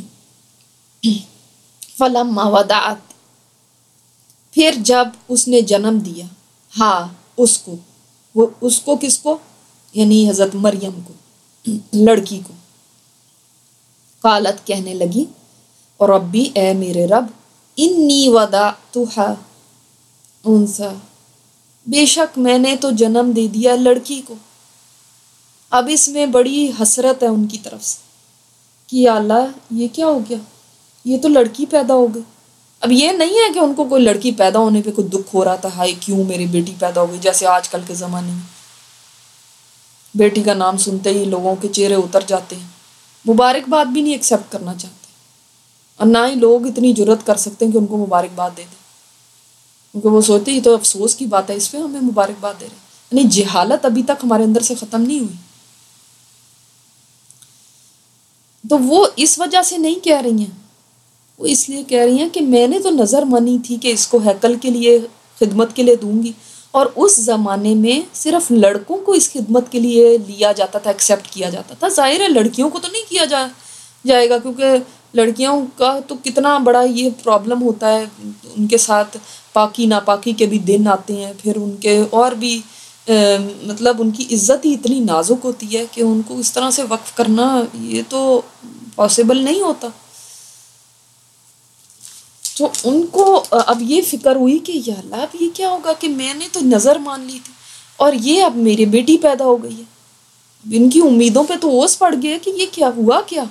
فَلَمَّا وَضَعَتْ، پھر جب اس نے جنم دیا، ہاں اس کو، وہ اس کو کس کو؟ یعنی حضرت مریم کو، لڑکی کو۔ قالت، کہنے لگی، اور ربی، اے میرے رب، انی وضعتها انثی، بے شک میں نے تو جنم دے دیا لڑکی کو۔ اب اس میں بڑی حسرت ہے ان کی طرف سے کہ یا اللہ یہ کیا ہو گیا، یہ تو لڑکی پیدا ہو گئی۔ اب یہ نہیں ہے کہ ان کو کوئی لڑکی پیدا ہونے پہ کوئی دکھ ہو رہا تھا، ہائے کیوں میری بیٹی پیدا ہو گئی، جیسے آج کل کے زمانے میں بیٹی کا نام سنتے ہی لوگوں کے چہرے اتر جاتے ہیں، مبارکباد بھی نہیں ایکسیپٹ کرنا چاہتے، اور نہ ہی لوگ اتنی جرت کر سکتے ہیں کہ ان کو مبارکباد دے دیں، کیونکہ وہ سوچتے ہی تو افسوس کی بات ہے، اس پہ ہمیں مبارکباد دے رہے ہیں۔ یعنی جہالت ابھی تک ہمارے اندر سے ختم نہیں ہوئی۔ تو وہ اس وجہ سے نہیں کہہ رہی ہیں، وہ اس لیے کہہ رہی ہیں کہ میں نے تو نظر مانی تھی کہ اس کو ہیکل کے لیے خدمت کے لیے دوں گی، اور اس زمانے میں صرف لڑکوں کو اس خدمت کے لیے لیا جاتا تھا، ایکسیپٹ کیا جاتا تھا۔ ظاہر ہے لڑکیوں کو تو نہیں کیا جا جائے گا، کیونکہ لڑکیوں کا تو کتنا بڑا یہ پرابلم ہوتا ہے، ان کے ساتھ پاکی ناپاکی کے بھی دن آتے ہیں، پھر ان کے اور بھی مطلب ان کی عزت ہی اتنی نازک ہوتی ہے کہ ان کو اس طرح سے وقف کرنا یہ تو پاسبل نہیں ہوتا۔ تو ان کو اب یہ فکر ہوئی کہ یا اللہ اب یہ کیا ہوگا کہ میں نے تو نظر مان لی تھی اور یہ اب میری بیٹی پیدا ہو گئی ہے۔ اب ان کی امیدوں پہ تو اوس پڑ گیا کہ یہ کیا ہوا کیا۔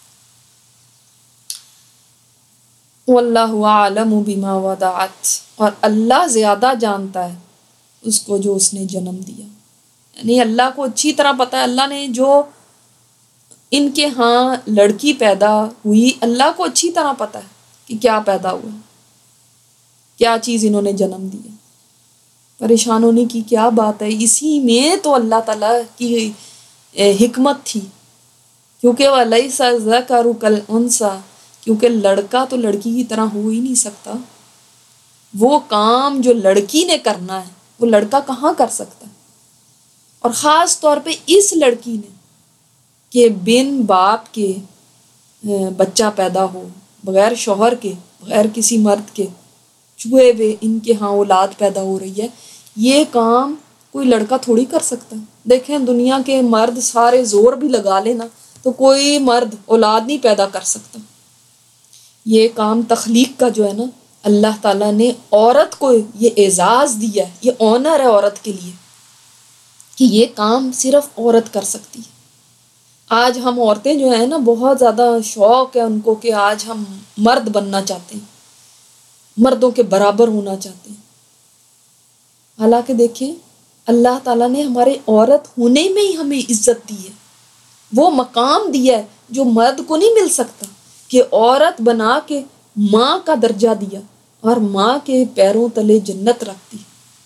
واللہ اعلم بما وضعت، اور اللہ زیادہ جانتا ہے اس کو جو اس نے جنم دیا، یعنی اللہ کو اچھی طرح پتہ ہے، اللہ نے جو ان کے ہاں لڑکی پیدا ہوئی اللہ کو اچھی طرح پتہ ہے کہ کیا پیدا ہوا، کیا چیز انہوں نے جنم دیا۔ پریشان ہونے کی کیا بات ہے، اسی میں تو اللہ تعالیٰ کی حکمت تھی، کیونکہ وَلَيْسَ الذَّكَرُ كَالْأُنثَىٰ، کیونکہ لڑکا تو لڑکی کی طرح ہو ہی نہیں سکتا۔ وہ کام جو لڑکی نے کرنا ہے وہ لڑکا کہاں کر سکتا ہے، اور خاص طور پہ اس لڑکی نے کہ بن باپ کے بچہ پیدا ہو، بغیر شوہر کے، بغیر کسی مرد کے، چوہے ہوئے ان کے ہاں اولاد پیدا ہو رہی ہے، یہ کام کوئی لڑکا تھوڑی کر سکتا ہے۔ دیکھیں دنیا کے مرد سارے زور بھی لگا لینا تو کوئی مرد اولاد نہیں پیدا کر سکتا۔ یہ کام تخلیق کا جو ہے نا، اللہ تعالیٰ نے عورت کو یہ اعزاز دیا ہے، یہ آنر ہے عورت کے لیے کہ یہ کام صرف عورت کر سکتی ہے۔ آج ہم عورتیں جو ہیں نا بہت زیادہ شوق ہے ان کو کہ آج ہم مرد بننا چاہتے ہیں، مردوں کے برابر ہونا چاہتے ہیں، حالانکہ دیکھیں اللہ تعالیٰ نے ہمارے عورت ہونے میں ہی ہمیں عزت دی ہے، وہ مقام دیا ہے جو مرد کو نہیں مل سکتا، کہ عورت بنا کے ماں کا درجہ دیا اور ماں کے پیروں تلے جنت رکھتی،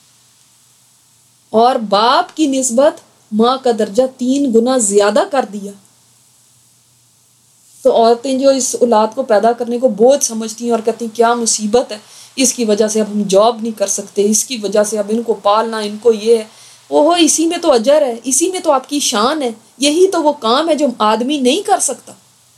اور باپ کی نسبت ماں کا درجہ تین گنا زیادہ کر دیا۔ تو عورتیں جو اس اولاد کو پیدا کرنے کو بوجھ سمجھتی ہیں اور کہتی ہیں کیا مصیبت ہے، اس کی وجہ سے اب ہم جاب نہیں کر سکتے، اس کی وجہ سے اب ان کو پالنا، ان کو یہ ہے وہ، اسی میں تو اجر ہے، اسی میں تو آپ کی شان ہے، یہی تو وہ کام ہے جو آدمی نہیں کر سکتا،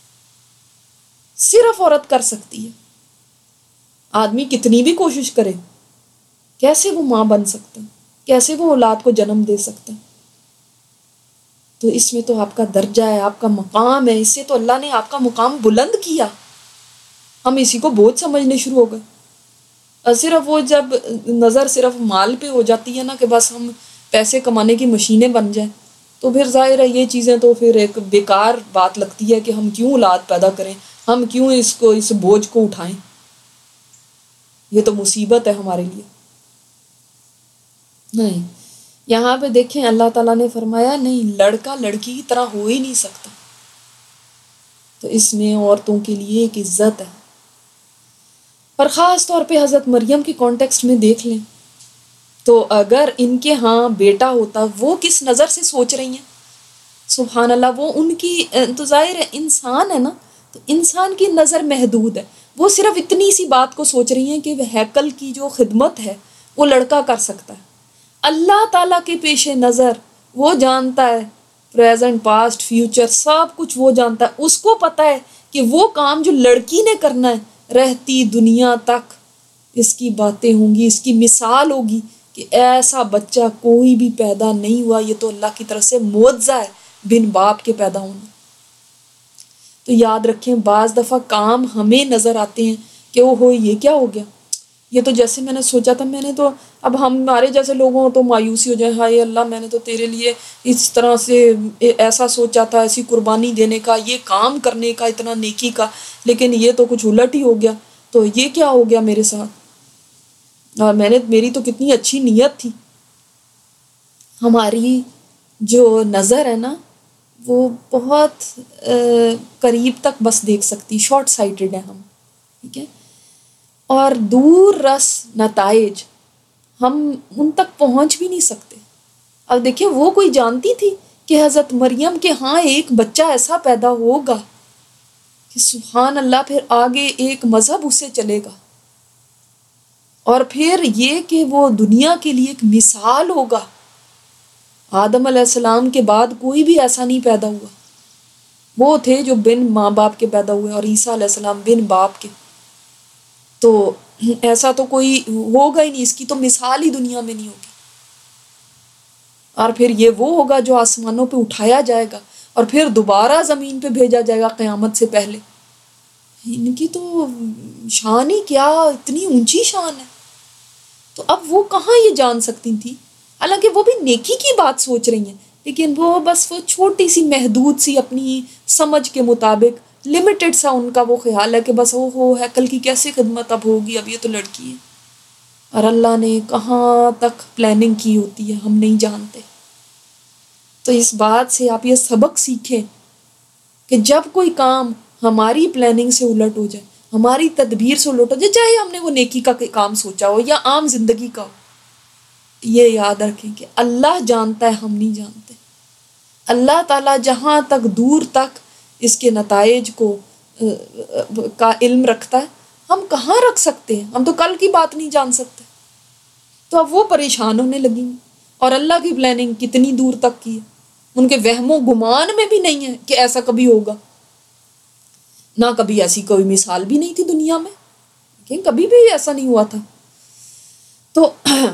صرف عورت کر سکتی ہے۔ آدمی کتنی بھی کوشش کرے کیسے وہ ماں بن سکتا، کیسے وہ اولاد کو جنم دے سکتا؟ تو اس میں تو آپ کا درجہ ہے، آپ کا مقام ہے، اس سے تو اللہ نے آپ کا مقام بلند کیا، ہم اسی کو بہت سمجھنے شروع ہو گئے، اور صرف وہ جب نظر صرف مال پہ ہو جاتی ہے نا کہ بس ہم پیسے کمانے کی مشینیں بن جائیں، تو پھر ظاہر ہے یہ چیزیں تو پھر ایک بیکار بات لگتی ہے کہ ہم کیوں اولاد پیدا کریں، ہم کیوں اس کو اس بوجھ کو اٹھائیں، یہ تو مصیبت ہے ہمارے لیے۔ نہیں، یہاں پہ دیکھیں اللہ تعالیٰ نے فرمایا نہیں، لڑکا لڑکی کی طرح ہو ہی نہیں سکتا، تو اس میں عورتوں کے لیے ایک عزت ہے۔ اور خاص طور پہ حضرت مریم کی کانٹیکسٹ میں دیکھ لیں تو اگر ان کے ہاں بیٹا ہوتا، وہ کس نظر سے سوچ رہی ہیں، سبحان اللہ، وہ ان کی تو ظاہر ہے انسان ہے نا، تو انسان کی نظر محدود ہے، وہ صرف اتنی سی بات کو سوچ رہی ہیں کہ ہیکل کی جو خدمت ہے وہ لڑکا کر سکتا ہے۔ اللہ تعالیٰ کے پیش نظر وہ جانتا ہے پریزنٹ پاسٹ فیوچر سب کچھ وہ جانتا ہے، اس کو پتہ ہے کہ وہ کام جو لڑکی نے کرنا ہے رہتی دنیا تک اس کی باتیں ہوں گی، اس کی مثال ہوگی کہ ایسا بچہ کوئی بھی پیدا نہیں ہوا، یہ تو اللہ کی طرف سے معجزہ ہے بن باپ کے پیدا ہونا۔ تو یاد رکھیں بعض دفعہ کام ہمیں نظر آتے ہیں کہ وہ ہو یہ کیا ہو گیا، یہ تو جیسے میں نے سوچا تھا، میں نے تو اب ہمارے جیسے لوگوں تو مایوسی ہو جائے، ہائے اللہ میں نے تو تیرے لیے اس طرح سے ایسا سوچا تھا، ایسی قربانی دینے کا، یہ کام کرنے کا، اتنا نیکی کا، لیکن یہ تو کچھ الٹ ہی ہو گیا، تو یہ کیا ہو گیا میرے ساتھ، اور میں نے میری تو کتنی اچھی نیت تھی۔ ہماری جو نظر ہے نا وہ بہت قریب تک بس دیکھ سکتی، شارٹ سائٹڈ ہے ہم، ٹھیک ہے، اور دور رس نتائج ہم ان تک پہنچ بھی نہیں سکتے۔ اب دیکھیں وہ کوئی جانتی تھی کہ حضرت مریم کے ہاں ایک بچہ ایسا پیدا ہوگا کہ سبحان اللہ پھر آگے ایک مذہب اسے چلے گا، اور پھر یہ کہ وہ دنیا کے لیے ایک مثال ہوگا۔ آدم علیہ السلام کے بعد کوئی بھی ایسا نہیں پیدا ہوا، وہ تھے جو بن ماں باپ کے پیدا ہوئے، اور عیسیٰ علیہ السلام بن باپ کے، تو ایسا تو کوئی ہوگا ہی نہیں، اس کی تو مثال ہی دنیا میں نہیں ہوگی۔ اور پھر یہ وہ ہوگا جو آسمانوں پہ اٹھایا جائے گا اور پھر دوبارہ زمین پہ بھیجا جائے گا قیامت سے پہلے۔ ان کی تو شان ہی کیا، اتنی اونچی شان ہے، تو اب وہ کہاں یہ جان سکتی تھی، حالانکہ وہ بھی نیکی کی بات سوچ رہی ہیں، لیکن وہ بس وہ چھوٹی سی محدود سی اپنی سمجھ کے مطابق لمیٹڈ سا ان کا وہ خیال ہے کہ بس وہ ہو ہیکل کی کیسے خدمت اب ہوگی، اب یہ تو لڑکی ہے، اور اللہ نے کہاں تک پلاننگ کی ہوتی ہے ہم نہیں جانتے۔ تو اس بات سے آپ یہ سبق سیکھیں کہ جب کوئی کام ہماری پلاننگ سے الٹ ہو جائے، ہماری تدبیر سے الٹ ہو جائے، چاہے ہم نے وہ نیکی کا کام سوچا ہو یا عام زندگی کا ہو، یہ یاد رکھیں کہ اللہ جانتا ہے، ہم نہیں جانتے۔ اللہ تعالیٰ جہاں تک دور تک اس کے نتائج کو کا علم رکھتا ہے، ہم کہاں رکھ سکتے ہیں، ہم تو کل کی بات نہیں جان سکتے۔ تو اب وہ پریشان ہونے لگیں گے، اور اللہ کی پلاننگ کتنی دور تک کی ہے، ان کے وہم و گمان میں بھی نہیں ہے کہ ایسا کبھی ہوگا، نہ کبھی ایسی کوئی مثال بھی نہیں تھی دنیا میں، لیکن کبھی بھی ایسا نہیں ہوا تھا۔ تو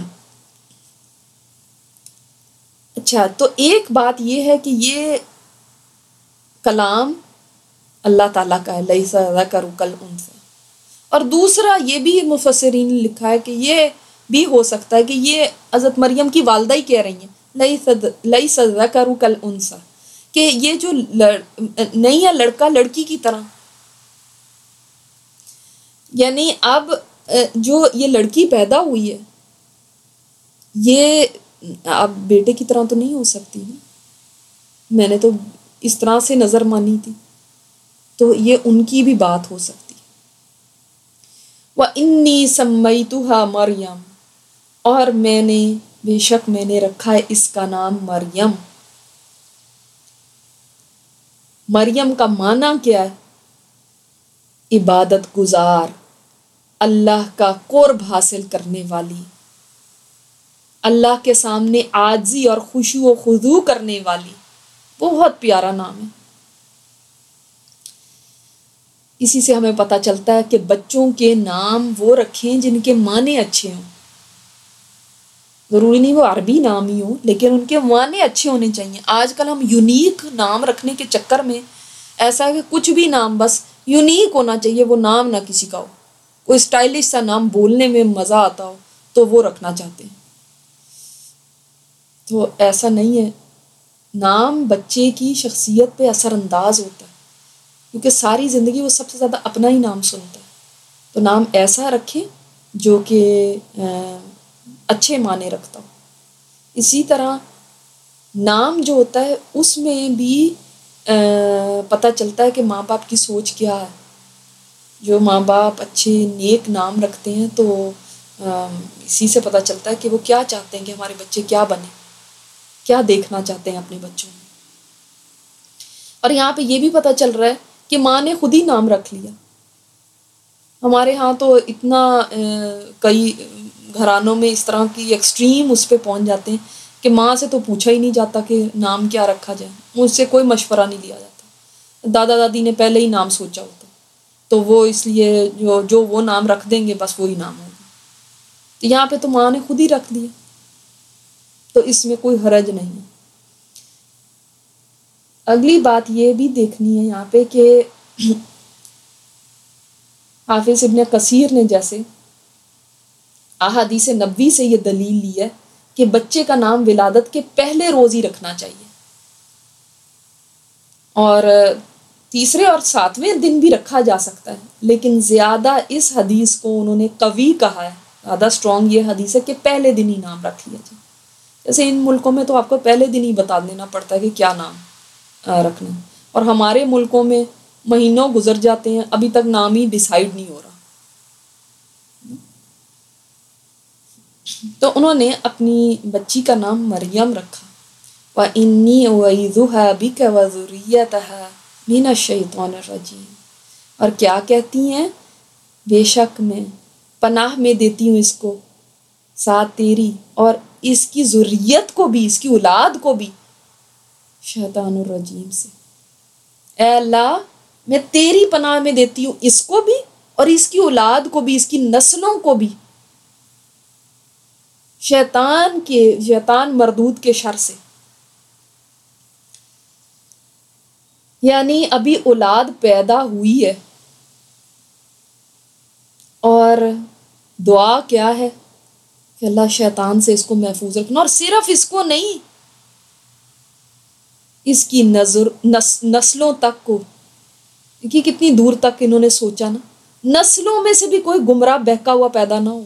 اچھا، تو ایک بات یہ ہے کہ یہ کلام اللہ تعالیٰ کا ہے، لیس الذکر کالانثیٰ، اور دوسرا یہ بھی مفسرین نے لکھا ہے کہ یہ بھی ہو سکتا ہے کہ یہ حضرت مریم کی والدہ ہی کہہ رہی ہیں لیس الذکر کالانثیٰ، کہ یہ جو لڑ... نہیں ہے لڑکا لڑکی کی طرح، یعنی اب جو یہ لڑکی پیدا ہوئی ہے یہ اب بیٹے کی طرح تو نہیں ہو سکتی نا، میں نے تو اس طرح سے نظر مانی تھی، تو یہ ان کی بھی بات ہو سکتی ہے۔ وَإِنِّي سَمَّيْتُهَا مَرْيَمَ، اور میں نے بے شک میں نے رکھا ہے اس کا نام مریم۔ مریم کا معنی کیا ہے؟ عبادت گزار، اللہ کا قرب حاصل کرنے والی، اللہ کے سامنے عاجزی اور خشوع و خضوع کرنے والی، بہت پیارا نام ہے۔ اسی سے ہمیں پتہ چلتا ہے کہ بچوں کے نام وہ رکھیں جن کے معنی اچھے ہوں، ضروری نہیں وہ عربی نام ہی ہوں، لیکن ان کے معنی اچھے ہونے چاہیے۔ آج کل ہم یونیک نام رکھنے کے چکر میں ایسا ہے کہ کچھ بھی نام بس یونیک ہونا چاہیے، وہ نام نہ کسی کا ہو، کوئی اسٹائلش سا نام بولنے میں مزہ آتا ہو تو وہ رکھنا چاہتے ہیں، تو ایسا نہیں ہے۔ نام بچے کی شخصیت پہ اثر انداز ہوتا ہے، کیونکہ ساری زندگی وہ سب سے زیادہ اپنا ہی نام سنتا ہے. تو نام ایسا رکھیں جو کہ اچھے معنی رکھتا ہو. اسی طرح نام جو ہوتا ہے اس میں بھی پتہ چلتا ہے کہ ماں باپ کی سوچ کیا ہے. جو ماں باپ اچھے نیک نام رکھتے ہیں تو اسی سے پتہ چلتا ہے کہ وہ کیا چاہتے ہیں کہ ہمارے بچے کیا بنے، کیا دیکھنا چاہتے ہیں اپنے بچوں میں. اور یہاں پہ یہ بھی پتہ چل رہا ہے کہ ماں نے خود ہی نام رکھ لیا. ہمارے ہاں تو اتنا کئی گھرانوں میں اس طرح کی ایکسٹریم اس پہ پہنچ جاتے ہیں کہ ماں سے تو پوچھا ہی نہیں جاتا کہ نام کیا رکھا جائے، مجھ سے کوئی مشورہ نہیں لیا جاتا. دادا دادی نے پہلے ہی نام سوچا ہوتا تو وہ اس لیے جو جو وہ نام رکھ دیں گے بس وہی نام ہوگا. تو یہاں پہ تو ماں نے خود ہی رکھ دیا، تو اس میں کوئی حرج نہیں ہے. اگلی بات یہ بھی دیکھنی ہے یہاں پہ کہ حافظ ابن کثیر نے جیسے احادیث نبوی سے یہ دلیل لی ہے کہ بچے کا نام ولادت کے پہلے روز ہی رکھنا چاہیے، اور تیسرے اور ساتویں دن بھی رکھا جا سکتا ہے، لیکن زیادہ اس حدیث کو انہوں نے قوی کہا ہے، زیادہ اسٹرانگ یہ حدیث ہے کہ پہلے دن ہی نام رکھ لیا جائے. جیسے ان ملکوں میں تو آپ کو پہلے دن ہی بتا دینا پڑتا ہے کہ کیا نام رکھنا ہے، اور ہمارے ملکوں میں مہینوں گزر جاتے ہیں ابھی تک نام ہی ڈیسائیڈ نہیں ہو رہا. تو انہوں نے اپنی بچی کا نام مریم رکھا. وَإِنِّي أُعِيذُهَا بِكَ وَذُرِّيَّتَهَا مِنَ الشَّيْطَانِ الرَّجِيمِ، اور کیا کہتی ہیں، بے شک میں پناہ میں دیتی ہوں اس کو ساتھ تیری اور اس کی ذریت کو بھی، اس کی اولاد کو بھی شیطان الرجیم سے. اے اللہ میں تیری پناہ میں دیتی ہوں اس کو بھی اور اس کی اولاد کو بھی، اس کی نسلوں کو بھی شیطان کے شیطان مردود کے شر سے. یعنی ابھی اولاد پیدا ہوئی ہے اور دعا کیا ہے کہ اللہ شیطان سے اس کو محفوظ رکھنا، اور صرف اس کو نہیں، اس کی نظر نس نسلوں تک کو. کہ کتنی دور تک انہوں نے سوچا نا، نسلوں میں سے بھی کوئی گمراہ بہکا ہوا پیدا نہ ہو.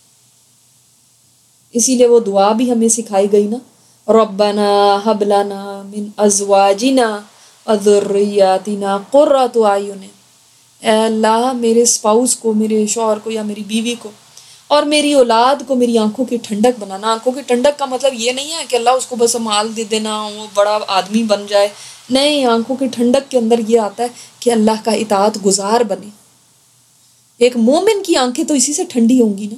اسی لیے وہ دعا بھی ہمیں سکھائی گئی نا، ربنا ہب لنا من ازواجنا وذریاتنا قرۃ اعین. اے اللہ میرے اسپاؤس کو، میرے شوہر کو یا میری بیوی کو اور میری اولاد کو میری آنکھوں کی ٹھنڈک بنانا. آنکھوں کی ٹھنڈک کا مطلب یہ نہیں ہے کہ اللہ اس کو بس مال دے دینا، وہ بڑا آدمی بن جائے. نہیں، آنکھوں کی ٹھنڈک کے اندر یہ آتا ہے کہ اللہ کا اطاعت گزار بنے. ایک مومن کی آنکھیں تو اسی سے ٹھنڈی ہوں گی نا.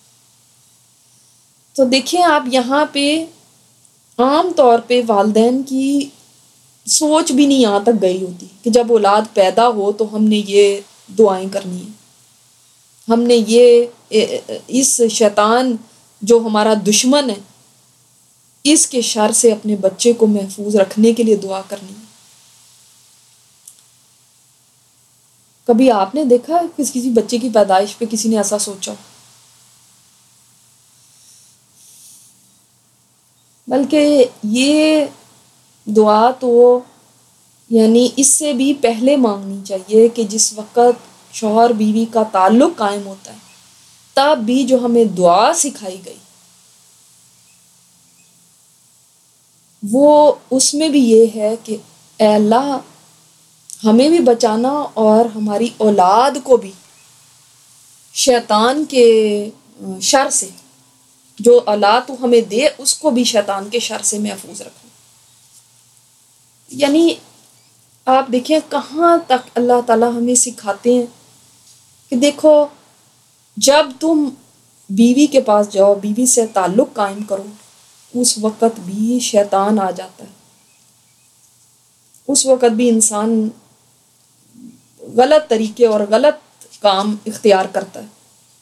تو دیکھیں آپ یہاں پہ عام طور پہ والدین کی سوچ بھی نہیں یہاں تک گئی ہوتی کہ جب اولاد پیدا ہو تو ہم نے یہ دعائیں کرنی ہیں، ہم نے یہ اس شیطان جو ہمارا دشمن ہے اس کے شر سے اپنے بچے کو محفوظ رکھنے کے لیے دعا کرنی ہے. کبھی آپ نے دیکھا ہے کس کسی بچے کی پیدائش پہ کسی نے ایسا سوچا؟ بلکہ یہ دعا تو یعنی اس سے بھی پہلے مانگنی چاہیے کہ جس وقت شوہر بیوی کا تعلق قائم ہوتا ہے تب بھی جو ہمیں دعا سکھائی گئی وہ اس میں بھی یہ ہے کہ اے اللہ ہمیں بھی بچانا اور ہماری اولاد کو بھی شیطان کے شر سے، جو اولاد تو ہمیں دے اس کو بھی شیطان کے شر سے محفوظ رکھنا. یعنی آپ دیکھیں کہاں تک اللہ تعالیٰ ہمیں سکھاتے ہیں کہ دیکھو جب تم بیوی کے پاس جاؤ، بیوی سے تعلق قائم کرو، اس وقت بھی شیطان آ جاتا ہے، اس وقت بھی انسان غلط طریقے اور غلط کام اختیار کرتا ہے.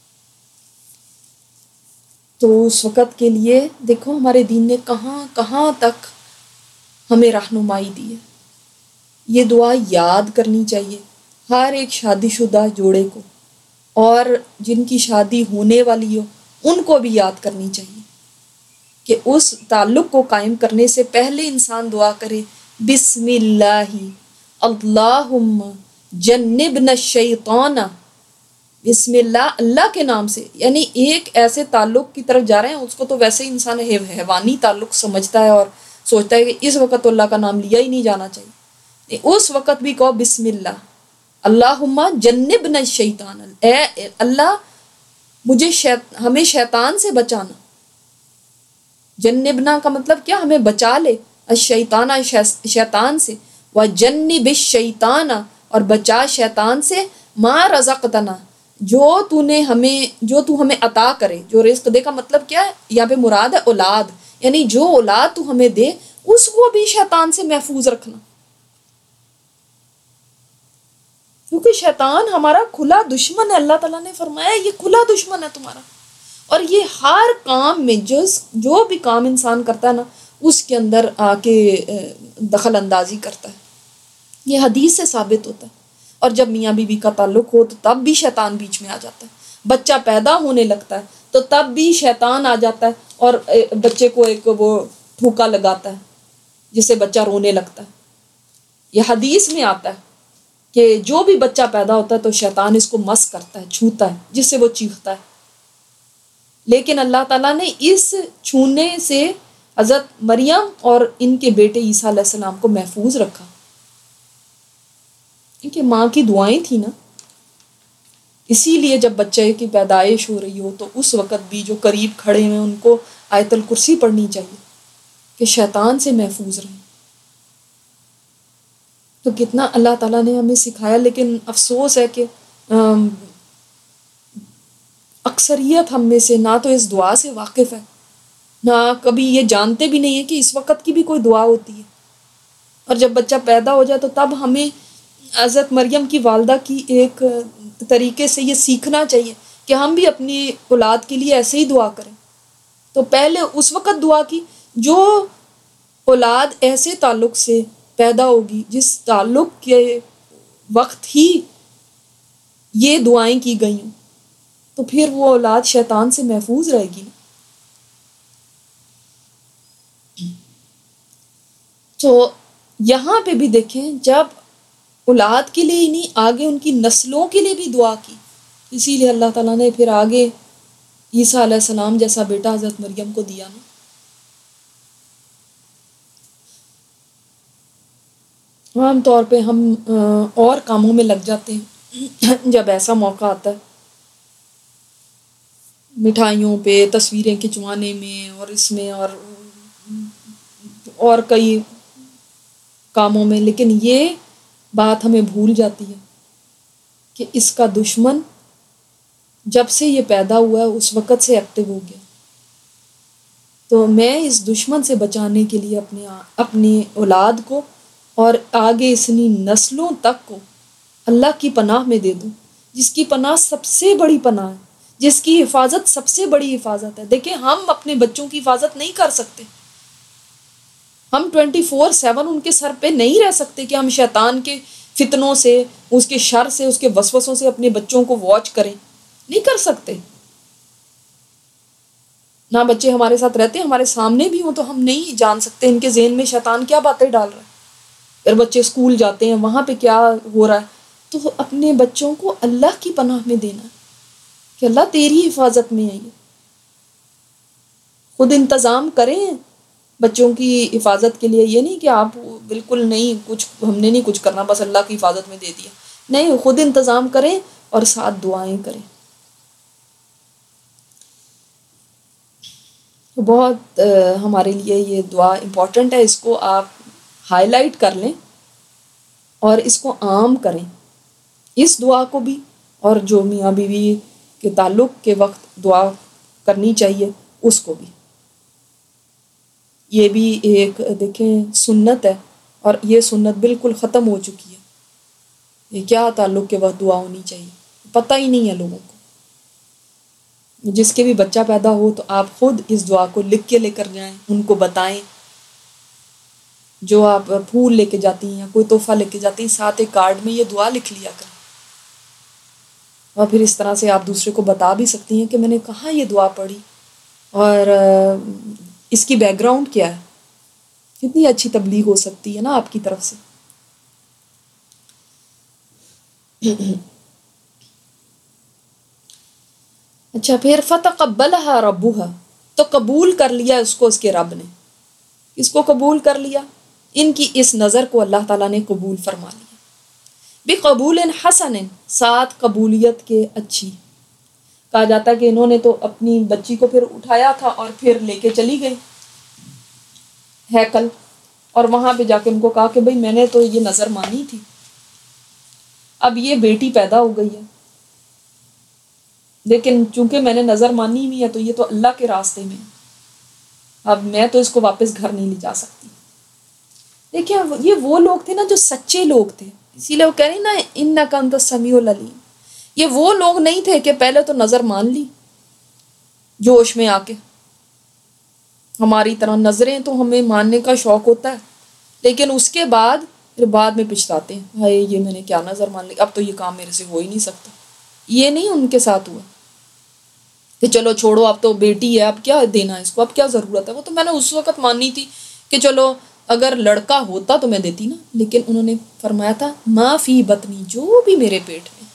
تو اس وقت کے لیے دیکھو ہمارے دین نے کہاں کہاں تک ہمیں رہنمائی دی ہے. یہ دعا یاد کرنی چاہیے ہر ایک شادی شدہ جوڑے کو، اور جن کی شادی ہونے والی ہو ان کو بھی یاد کرنی چاہیے. کہ اس تعلق کو قائم کرنے سے پہلے انسان دعا کرے بسم اللہ اللہم جنبنا الشیطان، بسم اللہ، اللہ کے نام سے، یعنی ایک ایسے تعلق کی طرف جا رہے ہیں، اس کو تو ویسے ہی انسان حیوانی تعلق سمجھتا ہے اور سوچتا ہے کہ اس وقت تو اللہ کا نام لیا ہی نہیں جانا چاہیے، اس وقت بھی کہو بسم اللہ اللہم جنبنا الشیطان، اے اللہ مجھے شیط ہمیں شیطان سے بچانا، جنبنا کا مطلب کیا، ہمیں بچا لے، الشیطان شیطان سے، وجنب الشیطان اور بچا شیطان سے، ما رزقتنا جو تو نے ہمیں جو تو ہمیں عطا کرے، جو رزق دے کا مطلب کیا ہے، یہاں پہ مراد ہے اولاد، یعنی جو اولاد تو ہمیں دے اس کو بھی شیطان سے محفوظ رکھنا، کیونکہ شیطان ہمارا کھلا دشمن ہے، اللہ تعالیٰ نے فرمایا یہ کھلا دشمن ہے تمہارا، اور یہ ہر کام میں جس جو بھی کام انسان کرتا ہے نا اس کے اندر آ کے دخل اندازی کرتا ہے، یہ حدیث سے ثابت ہوتا ہے، اور جب میاں بیوی کا تعلق ہو تو تب بھی شیطان بیچ میں آ جاتا ہے، بچہ پیدا ہونے لگتا ہے تو تب بھی شیطان آ جاتا ہے اور بچے کو ایک وہ ٹھوکا لگاتا ہے جس سے بچہ رونے لگتا ہے، یہ حدیث میں آتا ہے کہ جو بھی بچہ پیدا ہوتا ہے تو شیطان اس کو مس کرتا ہے، چھوتا ہے، جس سے وہ چیختا ہے، لیکن اللہ تعالیٰ نے اس چھونے سے حضرت مریم اور ان کے بیٹے عیسیٰ علیہ السلام کو محفوظ رکھا، کیونکہ ماں کی دعائیں تھیں نا، اسی لیے جب بچے کی پیدائش ہو رہی ہو تو اس وقت بھی جو قریب کھڑے ہیں ان کو آیت الکرسی پڑھنی چاہیے کہ شیطان سے محفوظ رہیں، تو کتنا اللہ تعالیٰ نے ہمیں سکھایا، لیکن افسوس ہے کہ اکثریت ہم میں سے نہ تو اس دعا سے واقف ہے، نہ کبھی یہ جانتے بھی نہیں ہیں کہ اس وقت کی بھی کوئی دعا ہوتی ہے، اور جب بچہ پیدا ہو جائے تو تب ہمیں حضرت مریم کی والدہ کی ایک طریقے سے یہ سیکھنا چاہیے کہ ہم بھی اپنی اولاد کے لیے ایسے ہی دعا کریں، تو پہلے اس وقت دعا کی جو اولاد ایسے تعلق سے پیدا ہوگی جس تعلق کے وقت ہی یہ دعائیں کی گئی ہوں، تو پھر وہ اولاد شیطان سے محفوظ رہے گی نا۔ تو یہاں پہ بھی دیکھیں جب اولاد کے لیے ہی نہیں آگے ان کی نسلوں کے لیے بھی دعا کی، اسی لیے اللہ تعالیٰ نے پھر آگے عیسیٰ علیہ السلام جیسا بیٹا حضرت مریم کو دیا نا۔ عام طور پہ ہم اور کاموں میں لگ جاتے ہیں جب ایسا موقع آتا ہے، مٹھائیوں پہ، تصویریں کھنچوانے میں، اور اس میں اور اور کئی کاموں میں، لیکن یہ بات ہمیں بھول جاتی ہے کہ اس کا دشمن جب سے یہ پیدا ہوا ہے اس وقت سے ایکٹیو ہو گیا، تو میں اس دشمن سے بچانے کے لیے اپنے اپنی اولاد کو اور آگے اسنی نسلوں تک کو اللہ کی پناہ میں دے دوں، جس کی پناہ سب سے بڑی پناہ ہے، جس کی حفاظت سب سے بڑی حفاظت ہے۔ دیکھیں ہم اپنے بچوں کی حفاظت نہیں کر سکتے، ہم ٹوینٹی فور سیون ان کے سر پہ نہیں رہ سکتے کہ ہم شیطان کے فتنوں سے، اس کے شر سے، اس کے وسوسوں سے اپنے بچوں کو واچ کریں، نہیں کر سکتے، نہ بچے ہمارے ساتھ رہتے ہمارے سامنے بھی ہوں تو ہم نہیں جان سکتے ان کے ذہن میں شیطان کیا باتیں ڈال رہا ہے، پھر بچے اسکول جاتے ہیں وہاں پہ کیا ہو رہا ہے، تو اپنے بچوں کو اللہ کی پناہ میں دینا کہ اللہ تیری حفاظت میں ہے، خود انتظام کریں بچوں کی حفاظت کے لیے، یہ نہیں کہ آپ بالکل نہیں کچھ ہم نے نہیں کچھ کرنا بس اللہ کی حفاظت میں دے دیا، نہیں، خود انتظام کریں اور ساتھ دعائیں کریں۔ بہت ہمارے لیے یہ دعا امپورٹنٹ ہے، اس کو آپ ہائی لائٹ کر لیں اور اس کو عام کریں، اس دعا کو بھی، اور جو میاں بیوی کے تعلق کے وقت دعا کرنی چاہیے اس کو بھی۔ یہ بھی ایک دیکھیں سنت ہے، اور یہ سنت بالکل ختم ہو چکی ہے، یہ کیا تعلق کے وقت دعا ہونی چاہیے پتہ ہی نہیں ہے لوگوں کو۔ جس کے بھی بچہ پیدا ہو تو آپ خود اس دعا کو لکھ کے لے کر جائیں، ان کو بتائیں، جو آپ پھول لے کے جاتی ہیں، کوئی تحفہ لے کے جاتی ہیں، ساتھ ایک کارڈ میں یہ دعا لکھ لیا کریں، اور پھر اس طرح سے آپ دوسرے کو بتا بھی سکتی ہیں کہ میں نے کہاں یہ دعا پڑھی، اور اس کی بیک گراؤنڈ کیا ہے، کتنی اچھی تبلیغ ہو سکتی ہے نا آپ کی طرف سے۔ اچھا پھر فتقبلها ربها، تو قبول کر لیا اس کو اس کے رب نے۔ اس کو قبول کر لیا، ان کی اس نظر کو اللہ تعالیٰ نے قبول فرما لیا۔ بقبول حسن، ساتھ قبولیت کے اچھی۔ کہا جاتا ہے کہ انہوں نے تو اپنی بچی کو پھر اٹھایا تھا اور پھر لے کے چلی گئی ہیکل، اور وہاں پہ جا کے ان کو کہا کہ بھئی میں نے تو یہ نظر مانی تھی، اب یہ بیٹی پیدا ہو گئی ہے، لیکن چونکہ میں نے نظر مانی ہوئی ہے تو یہ تو اللہ کے راستے میں ہے، اب میں تو اس کو واپس گھر نہیں لے جا سکتی۔ دیکھیں یہ وہ لوگ تھے نا جو سچے لوگ تھے، اسی لیے وہ کہہ رہی نا انک انت السمیع العلیم۔ یہ وہ لوگ نہیں تھے کہ پہلے تو نظر مان لی جوش میں آ کے، ہماری طرح نظریں تو ہمیں ماننے کا شوق ہوتا ہے لیکن اس کے بعد پھر بعد میں پچھتاتے ہیں، ہائے یہ میں نے کیا نظر مان لی، اب تو یہ کام میرے سے ہو ہی نہیں سکتا۔ یہ نہیں ان کے ساتھ ہوا کہ چلو چھوڑو اب تو بیٹی ہے، اب کیا دینا اس کو، اب کیا ضرورت ہے، وہ تو میں نے اس وقت مانی تھی کہ چلو اگر لڑکا ہوتا تو میں دیتی نا، لیکن انہوں نے فرمایا تھا ما فی بطنی، جو بھی میرے پیٹ میں۔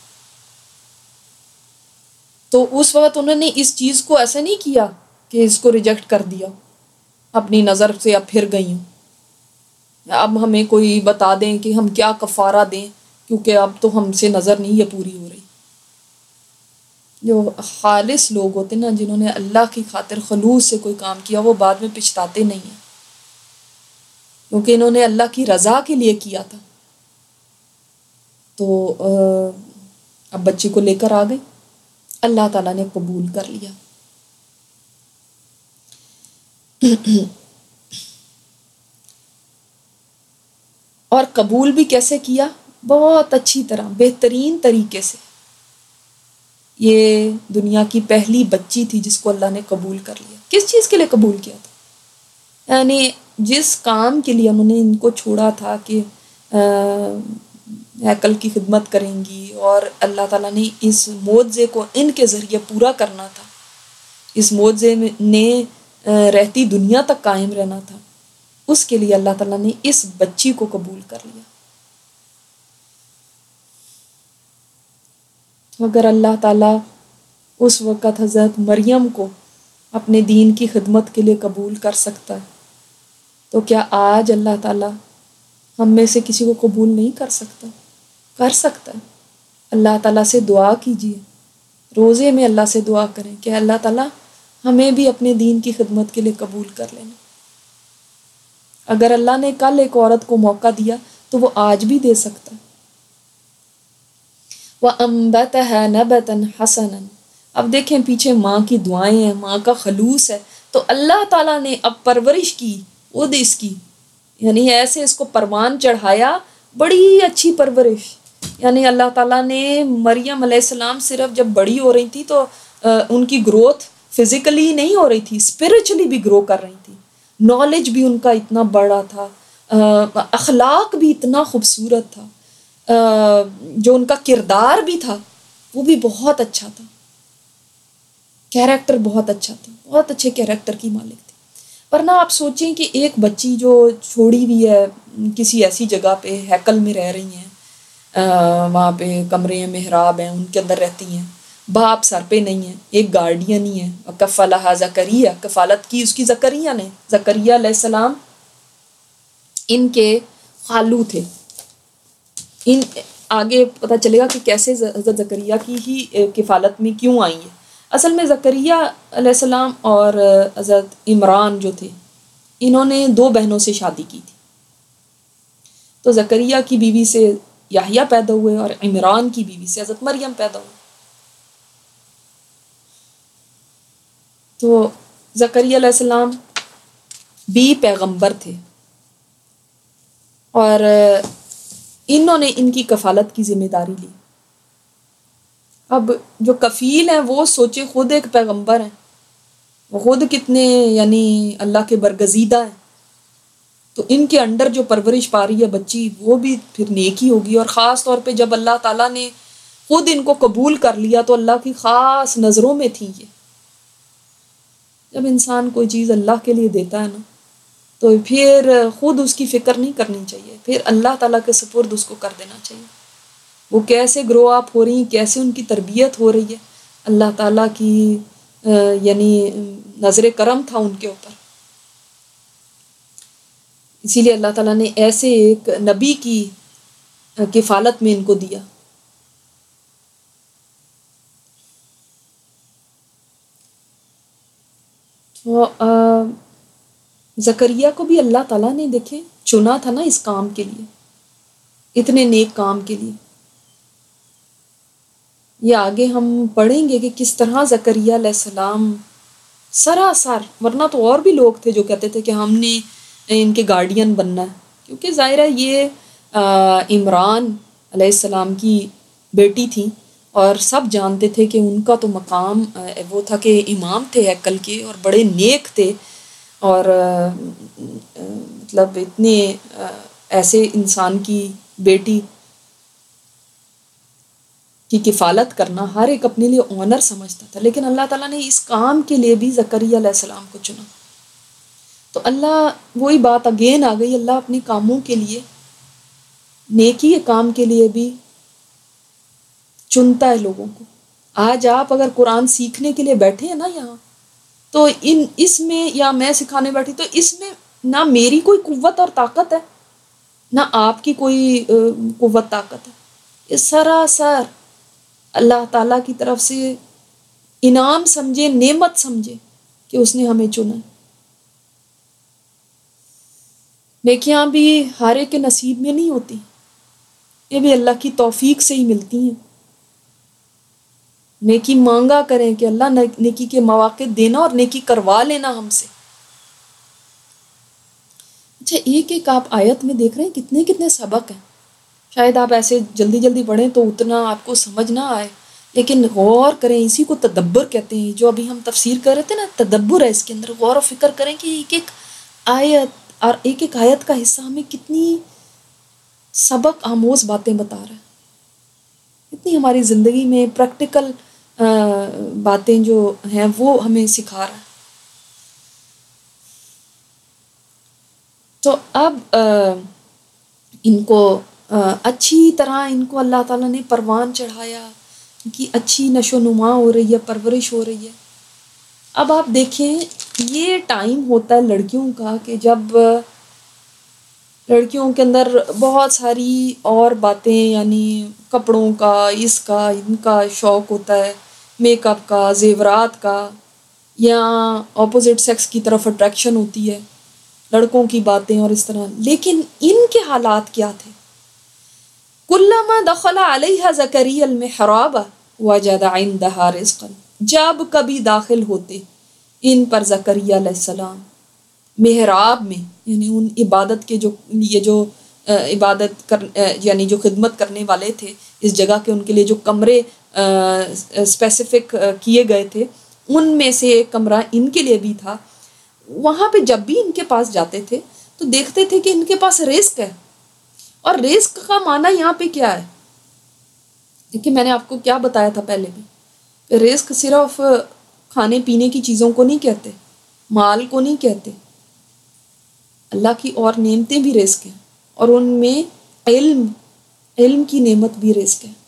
تو اس وقت انہوں نے اس چیز کو ایسا نہیں کیا کہ اس کو ریجیکٹ کر دیا اپنی نظر سے، اب پھر گئی ہوں، اب ہمیں کوئی بتا دیں کہ ہم کیا کفارہ دیں کیونکہ اب تو ہم سے نظر نہیں یہ پوری ہو رہی۔ جو خالص لوگ ہوتے نا، جنہوں نے اللہ کی خاطر خلوص سے کوئی کام کیا، وہ بعد میں پچھتاتے نہیں ہیں کیونکہ انہوں نے اللہ کی رضا کے لیے کیا تھا۔ تو اب بچی کو لے کر آ گئی، اللہ تعالیٰ نے قبول کر لیا۔ اور قبول بھی کیسے کیا؟ بہت اچھی طرح، بہترین طریقے سے۔ یہ دنیا کی پہلی بچی تھی جس کو اللہ نے قبول کر لیا۔ کس چیز کے لیے قبول کیا تھا؟ یعنی جس کام کے لیے انہوں نے ان کو چھوڑا تھا کہ ہیکل کی خدمت کریں گی، اور اللہ تعالیٰ نے اس معجزے کو ان کے ذریعے پورا کرنا تھا، اس معجزے نے رہتی دنیا تک قائم رہنا تھا، اس کے لیے اللہ تعالیٰ نے اس بچی کو قبول کر لیا۔ اگر اللہ تعالیٰ اس وقت حضرت مریم کو اپنے دین کی خدمت کے لیے قبول کر سکتا ہے تو کیا آج اللہ تعالیٰ ہم میں سے کسی کو قبول نہیں کر سکتا؟ کر سکتا ہے۔ اللہ تعالیٰ سے دعا کیجیے، روزے میں اللہ سے دعا کریں کہ اللہ تعالیٰ ہمیں بھی اپنے دین کی خدمت کے لیے قبول کر لینا۔ اگر اللہ نے کل ایک عورت کو موقع دیا تو وہ آج بھی دے سکتا ہے۔ وَأَنبَتَهَا نَبَتًا حَسَنًا، اب دیکھیں پیچھے ماں کی دعائیں ہیں، ماں کا خلوص ہے، تو اللہ تعالیٰ نے اب پرورش کی خود اس کی، یعنی ایسے اس کو پروان چڑھایا، بڑی اچھی پرورش۔ یعنی اللہ تعالیٰ نے مریم علیہ السلام صرف جب بڑی ہو رہی تھی تو ان کی گروتھ فزیکلی نہیں ہو رہی تھی، اسپرچولی بھی گرو کر رہی تھی، نالج بھی ان کا اتنا بڑا تھا، اخلاق بھی اتنا خوبصورت تھا، جو ان کا کردار بھی تھا وہ بھی بہت اچھا تھا، کیریکٹر بہت اچھا تھا، بہت اچھے کیریکٹر کی مالک تھی۔ ورنہ آپ سوچیں کہ ایک بچی جو چھوڑی ہوئی ہے کسی ایسی جگہ پہ، ہیکل میں رہ رہی ہیں، وہاں پہ کمرے ہیں، محراب ہیں، ان کے اندر رہتی ہیں، باپ سر پہ نہیں ہے، ایک گارڈین ہی ہے، کفلھا زکریا، کفالت کی اس کی زکریا نے، زکریا علیہ السلام ان کے خالو تھے۔ ان آگے پتہ چلے گا کہ کیسے حضرت زکریا کی ہی کفالت میں کیوں آئی ہیں۔ اصل میں زکریا علیہ السلام اور حضرت عمران جو تھے، انہوں نے دو بہنوں سے شادی کی تھی۔ تو زکریا کی بیوی سے یحییٰ پیدا ہوئے اور عمران کی بیوی سے حضرت مریم پیدا ہوئی۔ تو زکریا علیہ السلام بھی پیغمبر تھے اور انہوں نے ان کی کفالت کی ذمہ داری لی۔ اب جو کفیل ہیں وہ سوچے خود ایک پیغمبر ہیں، وہ خود کتنے یعنی اللہ کے برگزیدہ ہیں، تو ان کے انڈر جو پرورش پا رہی ہے بچی وہ بھی پھر نیک ہی ہوگی، اور خاص طور پہ جب اللہ تعالیٰ نے خود ان کو قبول کر لیا تو اللہ کی خاص نظروں میں تھی یہ۔ جب انسان کوئی چیز اللہ کے لیے دیتا ہے نا تو پھر خود اس کی فکر نہیں کرنی چاہیے، پھر اللہ تعالیٰ کے سپرد اس کو کر دینا چاہیے۔ وہ کیسے گرو اپ ہو رہی ہیں، کیسے ان کی تربیت ہو رہی ہے، اللہ تعالیٰ کی یعنی نظر کرم تھا ان کے اوپر، اسی لیے اللہ تعالیٰ نے ایسے ایک نبی کی کفالت میں ان کو دیا۔ تو زکریا کو بھی اللہ تعالیٰ نے دیکھے چنا تھا نا اس کام کے لیے، اتنے نیک کام کے لیے۔ یہ آگے ہم پڑھیں گے کہ کس طرح زکریا علیہ السلام سراسر، ورنہ تو اور بھی لوگ تھے جو کہتے تھے کہ ہم نے ان کے گارڈین بننا ہے، کیونکہ ظاہر ہے یہ عمران علیہ السلام کی بیٹی تھی اور سب جانتے تھے کہ ان کا تو مقام وہ تھا کہ امام تھے ہیکل کے اور بڑے نیک تھے، اور مطلب اتنے ایسے انسان کی بیٹی کی کفالت کرنا ہر ایک اپنے لیے آنر سمجھتا تھا، لیکن اللہ تعالیٰ نے اس کام کے لیے بھی زکریا علیہ السلام کو چنا۔ تو اللہ وہی بات اگین آ گئی، اللہ اپنے کاموں کے لیے، نیکی کے کام کے لیے بھی چنتا ہے لوگوں کو۔ آج آپ اگر قرآن سیکھنے کے لیے بیٹھے ہیں نا یہاں، تو ان اس میں یا میں سکھانے بیٹھی تو اس میں نہ میری کوئی قوت اور طاقت ہے نہ آپ کی کوئی قوت طاقت ہے، یہ سراسر اللہ تعالیٰ کی طرف سے انعام سمجھے، نعمت سمجھے کہ اس نے ہمیں چنا۔ نیکیاں بھی ہر ایک کے نصیب میں نہیں ہوتی، یہ بھی اللہ کی توفیق سے ہی ملتی ہیں۔ نیکی مانگا کریں کہ اللہ نیکی کے مواقع دینا اور نیکی کروا لینا ہم سے۔ اچھا، ایک ایک آپ آیت میں دیکھ رہے ہیں کتنے کتنے سبق ہیں، شاید آپ ایسے جلدی جلدی پڑھیں تو اتنا آپ کو سمجھ نہ آئے، لیکن غور کریں، اسی کو تدبر کہتے ہیں، جو ابھی ہم تفسیر کر رہے تھے نا، تدبر ہے اس کے اندر، غور و فکر کریں کہ ایک ایک آیت اور ایک ایک آیت کا حصہ ہمیں کتنی سبق آموز باتیں بتا رہا ہے، اتنی ہماری زندگی میں پریکٹیکل باتیں جو ہیں وہ ہمیں سکھا رہا ہے۔ تو اب ان کو اچھی طرح ان کو اللہ تعالیٰ نے پروان چڑھایا، ان کی اچھی نشو و نما ہو رہی ہے، پرورش ہو رہی ہے۔ اب آپ دیکھیں یہ ٹائم ہوتا ہے لڑکیوں کا کہ جب لڑکیوں کے اندر بہت ساری اور باتیں، یعنی کپڑوں کا، اس کا ان کا شوق ہوتا ہے، میک اپ کا، زیورات کا، یا اپوزٹ سیکس کی طرف اٹریکشن ہوتی ہے، لڑکوں کی باتیں اور اس طرح۔ لیکن ان کے حالات کیا تھے؟ کلما دخل علیہا زکریا المحراب وجد عندہا رزقا، جب کبھی داخل ہوتے ان پر زکریا علیہ السلام محراب میں، یعنی ان عبادت کے جو یہ جو عبادت کر یعنی جو خدمت کرنے والے تھے اس جگہ کے، ان کے لیے جو کمرے اسپیسیفک کیے گئے تھے، ان میں سے ایک کمرہ ان کے لیے بھی تھا۔ وہاں پہ جب بھی ان کے پاس جاتے تھے تو دیکھتے تھے کہ ان کے پاس رزق ہے، اور رزق کا معنی یہاں پہ کیا ہے؟ دیکھیں میں نے آپ کو کیا بتایا تھا پہلے بھی، رزق صرف کھانے پینے کی چیزوں کو نہیں کہتے، مال کو نہیں کہتے، اللہ کی اور نعمتیں بھی رزق ہیں، اور ان میں علم علم کی نعمت بھی رزق ہے،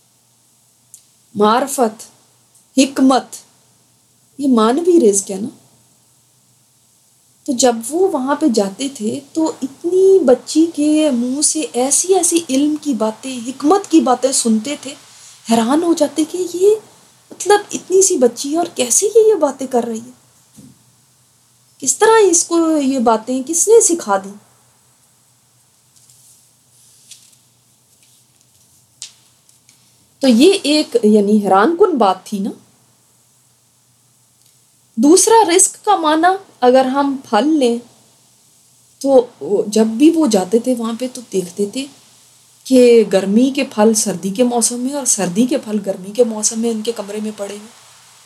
معرفت، حکمت، یہ مانوی رزق ہے نا۔ تو جب وہ وہاں پہ جاتے تھے تو اتنی بچی کے منہ سے ایسی ایسی علم کی باتیں، حکمت کی باتیں سنتے تھے، حیران ہو جاتے کہ یہ مطلب اتنی سی بچی ہے اور کیسے یہ یہ باتیں کر رہی ہے، کس طرح اس کو یہ باتیں کس نے سکھا دی؟ تو یہ ایک یعنی حیران کن بات تھی نا۔ دوسرا رزق کا معنی اگر ہم پھل لیں تو جب بھی وہ جاتے تھے وہاں پہ تو دیکھتے تھے کہ گرمی کے پھل سردی کے موسم میں اور سردی کے پھل گرمی کے موسم میں ان کے کمرے میں پڑے ہوئے۔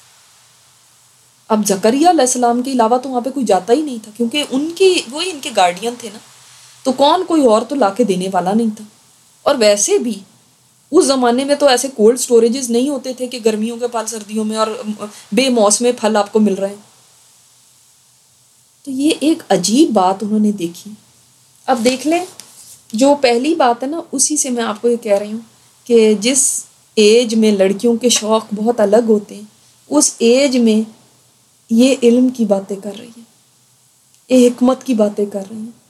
اب زکریا علیہ السلام کے علاوہ تو وہاں پہ کوئی جاتا ہی نہیں تھا، کیونکہ ان کی وہی ان کے گارڈین تھے نا، تو کون کوئی اور تو لا کے دینے والا نہیں تھا۔ اور ویسے بھی اس زمانے میں تو ایسے کولڈ سٹوریجز نہیں ہوتے تھے کہ گرمیوں کے پھل سردیوں میں اور بے موسم پھل آپ کو مل رہے ہیں۔ تو یہ ایک عجیب بات انہوں نے دیکھی. اب دیکھ لیں، جو پہلی بات ہے نا، اسی سے میں آپ کو یہ کہہ رہی ہوں کہ جس ایج میں لڑکیوں کے شوق بہت الگ ہوتے ہیں، اس ایج میں یہ علم کی باتیں کر رہی ہیں، یہ حکمت کی باتیں کر رہی ہیں.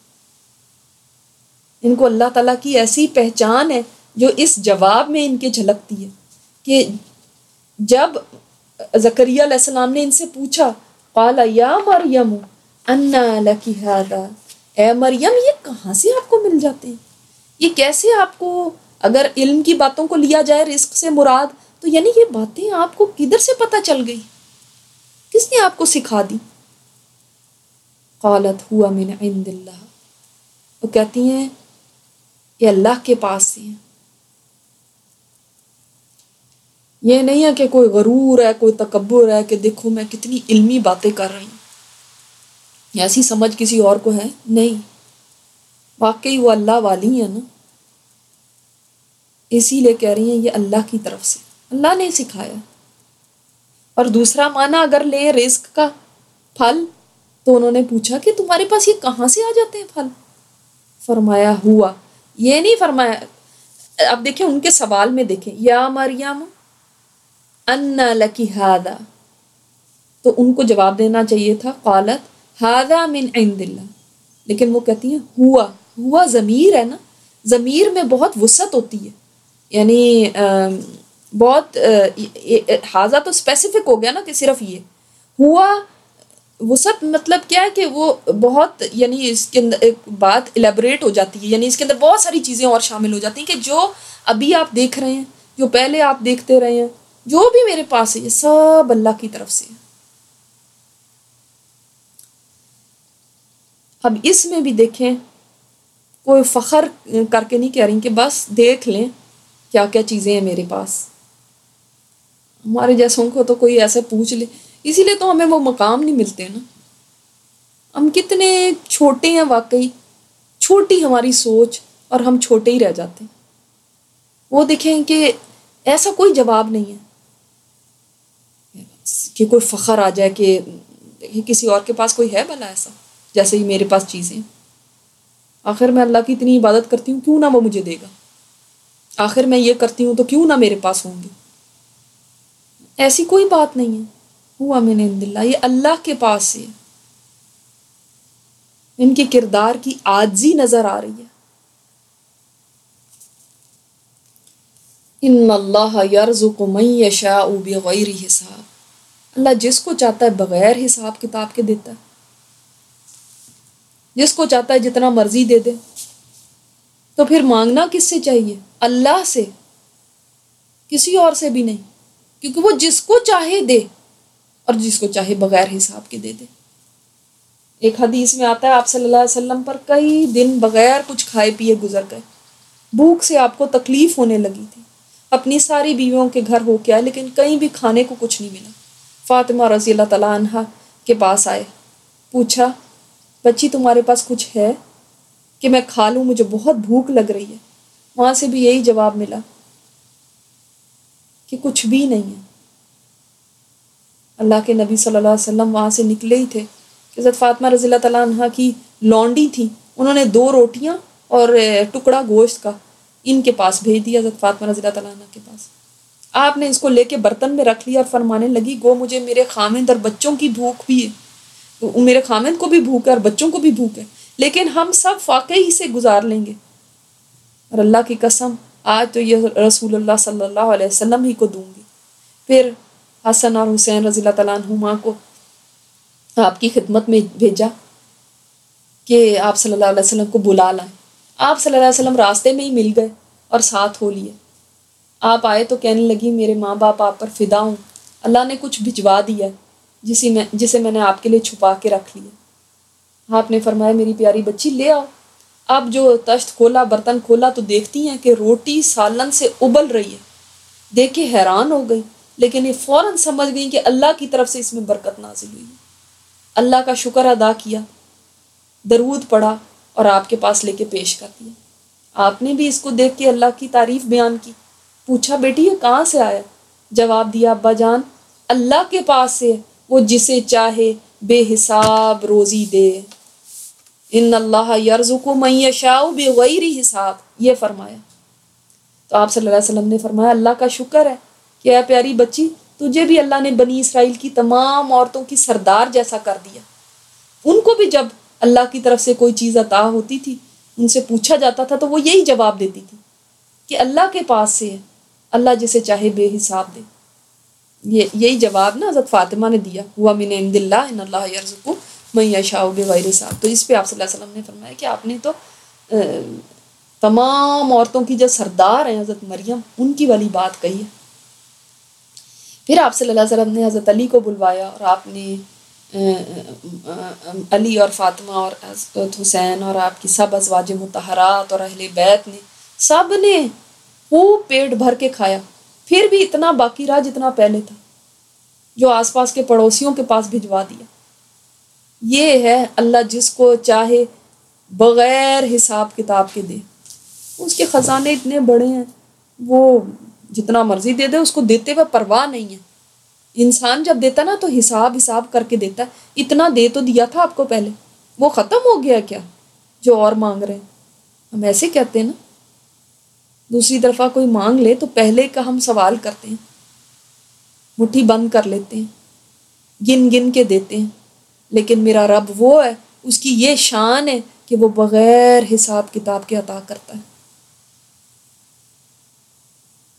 ان کو اللہ تعالیٰ کی ایسی پہچان ہے جو اس جواب میں ان کے جھلکتی ہے کہ جب زکریا علیہ السلام نے ان سے پوچھا، قال یا مریم انا لک ھذا، اے مریم یہ کہاں سے آپ کو مل جاتے ہیں، یہ کیسے آپ کو، اگر علم کی باتوں کو لیا جائے رزق سے مراد، تو یعنی یہ باتیں آپ کو کدھر سے پتہ چل گئی، کس نے آپ کو سکھا دی؟ قالت ہوا من عند اللہ، وہ کہتی ہیں یہ اللہ کے پاس سے ہیں. یہ نہیں ہے کہ کوئی غرور ہے، کوئی تکبر ہے کہ دیکھو میں کتنی علمی باتیں کر رہی ہوں، ایسی سمجھ کسی اور کو ہے نہیں، واقعی وہ اللہ والی ہے نا، اسی لیے کہہ رہی ہیں یہ اللہ کی طرف سے، اللہ نے سکھایا. اور دوسرا معنی اگر لیں رزق کا، پھل، تو انہوں نے پوچھا کہ تمہارے پاس یہ کہاں سے آ جاتے ہیں پھل؟ فرمایا ہوا، یہ نہیں فرمایا. اب دیکھیں ان کے سوال میں دیکھیں، یا مریم انا لکی ھذا، تو ان کو جواب دینا چاہیے تھا قالت ھذا من عند اللہ، لیکن وہ کہتی ہیں ہوا. ہوا ضمیر ہے نا، ضمیر میں بہت وسعت ہوتی ہے، یعنی بہت ھذا تو اسپیسیفک ہو گیا نا کہ صرف یہ. ہوا وسعت مطلب کیا ہے کہ وہ بہت، یعنی اس کے اندر ایک بات الیبریٹ ہو جاتی ہے، یعنی اس کے اندر بہت ساری چیزیں اور شامل ہو جاتی ہیں کہ جو ابھی آپ دیکھ رہے ہیں، جو پہلے آپ دیکھتے رہے ہیں، جو بھی میرے پاس ہے یہ سب اللہ کی طرف سے ہے. اب اس میں بھی دیکھیں، کوئی فخر کر کے نہیں کہہ رہی کہ بس دیکھ لیں کیا کیا چیزیں ہیں میرے پاس. ہمارے جیسوں کو تو کوئی ایسے پوچھ لے، اسی لیے تو ہمیں وہ مقام نہیں ملتے نا. ہم کتنے چھوٹے ہیں، واقعی چھوٹی ہماری سوچ، اور ہم چھوٹے ہی رہ جاتے ہیں. وہ دیکھیں کہ ایسا کوئی جواب نہیں ہے کہ کوئی فخر آ جائے کہ کسی اور کے پاس کوئی ہے بھلا ایسا جیسے ہی میرے پاس چیزیں. آخر میں اللہ کی اتنی عبادت کرتی ہوں، کیوں نہ وہ مجھے دے گا، آخر میں یہ کرتی ہوں تو کیوں نہ میرے پاس ہوں گے. ایسی کوئی بات نہیں ہے. ہوا من عند اللہ، یہ اللہ کے پاس سے. ان کے کردار کی عاجزی نظر آ رہی ہے. ان اللہ یرزق من یشاء بغیر حساب، اللہ جس کو چاہتا ہے بغیر حساب کتاب کے دیتا ہے، جس کو چاہتا ہے جتنا مرضی دے دے. تو پھر مانگنا کس سے چاہیے؟ اللہ سے، کسی اور سے بھی نہیں، کیونکہ وہ جس کو چاہے دے اور جس کو چاہے بغیر حساب کے دے دے. ایک حدیث میں آتا ہے آپ صلی اللہ علیہ وسلم پر کئی دن بغیر کچھ کھائے پیے گزر گئے، بھوک سے آپ کو تکلیف ہونے لگی تھی، اپنی ساری بیویوں کے گھر ہو کے آئے لیکن کہیں بھی کھانے کو کچھ نہیں ملا. فاطمہ رضی اللہ تعالیٰ عنہ کے پاس آئے، پوچھا بچی تمہارے پاس کچھ ہے کہ میں کھا لوں، مجھے بہت بھوک لگ رہی ہے. وہاں سے بھی یہی جواب ملا کہ کچھ بھی نہیں ہے. اللہ کے نبی صلی اللہ علیہ وسلم وہاں سے نکلے ہی تھے کہ حضرت فاطمہ رضی اللہ تعالیٰ عنہ کی لونڈی تھی، انہوں نے دو روٹیاں اور ٹکڑا گوشت کا ان کے پاس بھیج دیا، حضرت فاطمہ رضی اللہ تعالیٰ عنہ کے پاس. آپ نے اس کو لے کے برتن میں رکھ لیا اور فرمانے لگی گو مجھے میرے خامند اور بچوں کی بھوک بھی ہے، میرے خامند کو بھی بھوک ہے اور بچوں کو بھی بھوک ہے، لیکن ہم سب واقعی سے گزار لیں گے. اور اللہ کی قسم آج تو یہ رسول اللہ صلی اللہ علیہ وسلم ہی کو دوں گی. پھر حسن اور حسین رضی اللہ تعالیٰ عنہما کو آپ کی خدمت میں بھیجا کہ آپ صلی اللہ علیہ وسلم کو بلا لائیں. آپ صلی اللہ علیہ وسلم راستے میں ہی مل گئے اور ساتھ ہو لیے. آپ آئے تو کہنے لگی میرے ماں باپ آپ پر فدا ہوں، اللہ نے کچھ بھجوا دیا جسے میں جسے میں نے آپ کے لیے چھپا کے رکھ لیا. آپ نے فرمایا میری پیاری بچی لے آؤ. اب جو تشت کھولا، برتن کھولا تو دیکھتی ہیں کہ روٹی سالن سے ابل رہی ہے. دیکھ کے حیران ہو گئی، لیکن یہ فوراً سمجھ گئی کہ اللہ کی طرف سے اس میں برکت نازل ہوئی ہے. اللہ کا شکر ادا کیا، درود پڑھا اور آپ کے پاس لے کے پیش کر دیا. آپ نے بھی اس کو دیکھ کے اللہ کی تعریف بیان کی. پوچھا بیٹی یہ کہاں سے آیا؟ جواب دیا ابا جان اللہ کے پاس سے، وہ جسے چاہے بے حساب روزی دے. ان اللہ یرزق من یشاء بغیر حساب، یہ فرمایا. تو آپ صلی اللہ علیہ وسلم نے فرمایا اللہ کا شکر ہے کہ اے پیاری بچی تجھے بھی اللہ نے بنی اسرائیل کی تمام عورتوں کی سردار جیسا کر دیا. ان کو بھی جب اللہ کی طرف سے کوئی چیز عطا ہوتی تھی ان سے پوچھا جاتا تھا تو وہ یہی جواب دیتی تھی کہ اللہ کے پاس سے ہے، اللہ جسے چاہے بے حساب دے. یہ یہی جواب نا حضرت فاطمہ نے دیا، ہوا من عند اللہ ان اللہ یرزق من یشاء بغیر حساب. تو اس پہ آپ صلی اللہ علیہ وسلم نے فرمایا کہ آپ نے تو تمام عورتوں کی جو سردار ہیں حضرت مریم ان کی والی بات کہی ہے. پھر آپ صلی اللہ علیہ وسلم نے حضرت علی کو بلوایا اور آپ نے علی اور فاطمہ اور حضرت حسین اور آپ کی سب ازواج مطہرات اور اہل بیت نے سب نے خوب پیٹ بھر کے کھایا. پھر بھی اتنا باقی رہا جتنا پہلے تھا، جو آس پاس کے پڑوسیوں کے پاس بھجوا دیا. یہ ہے اللہ جس کو چاہے بغیر حساب کتاب کے دے. اس کے خزانے اتنے بڑے ہیں، وہ جتنا مرضی دے دے، اس کو دیتے ہوئے پرواہ نہیں ہے. انسان جب دیتا نا تو حساب حساب کر کے دیتا ہے. اتنا دے تو دیا تھا آپ کو پہلے، وہ ختم ہو گیا کیا جو اور مانگ رہے ہیں؟ ہم ایسے کہتے ہیں نا، دوسری دفعہ کوئی مانگ لے تو پہلے کا ہم سوال کرتے ہیں، مٹھی بند کر لیتے ہیں، گن گن کے دیتے ہیں. لیکن میرا رب وہ ہے، اس کی یہ شان ہے کہ وہ بغیر حساب کتاب کے عطا کرتا ہے.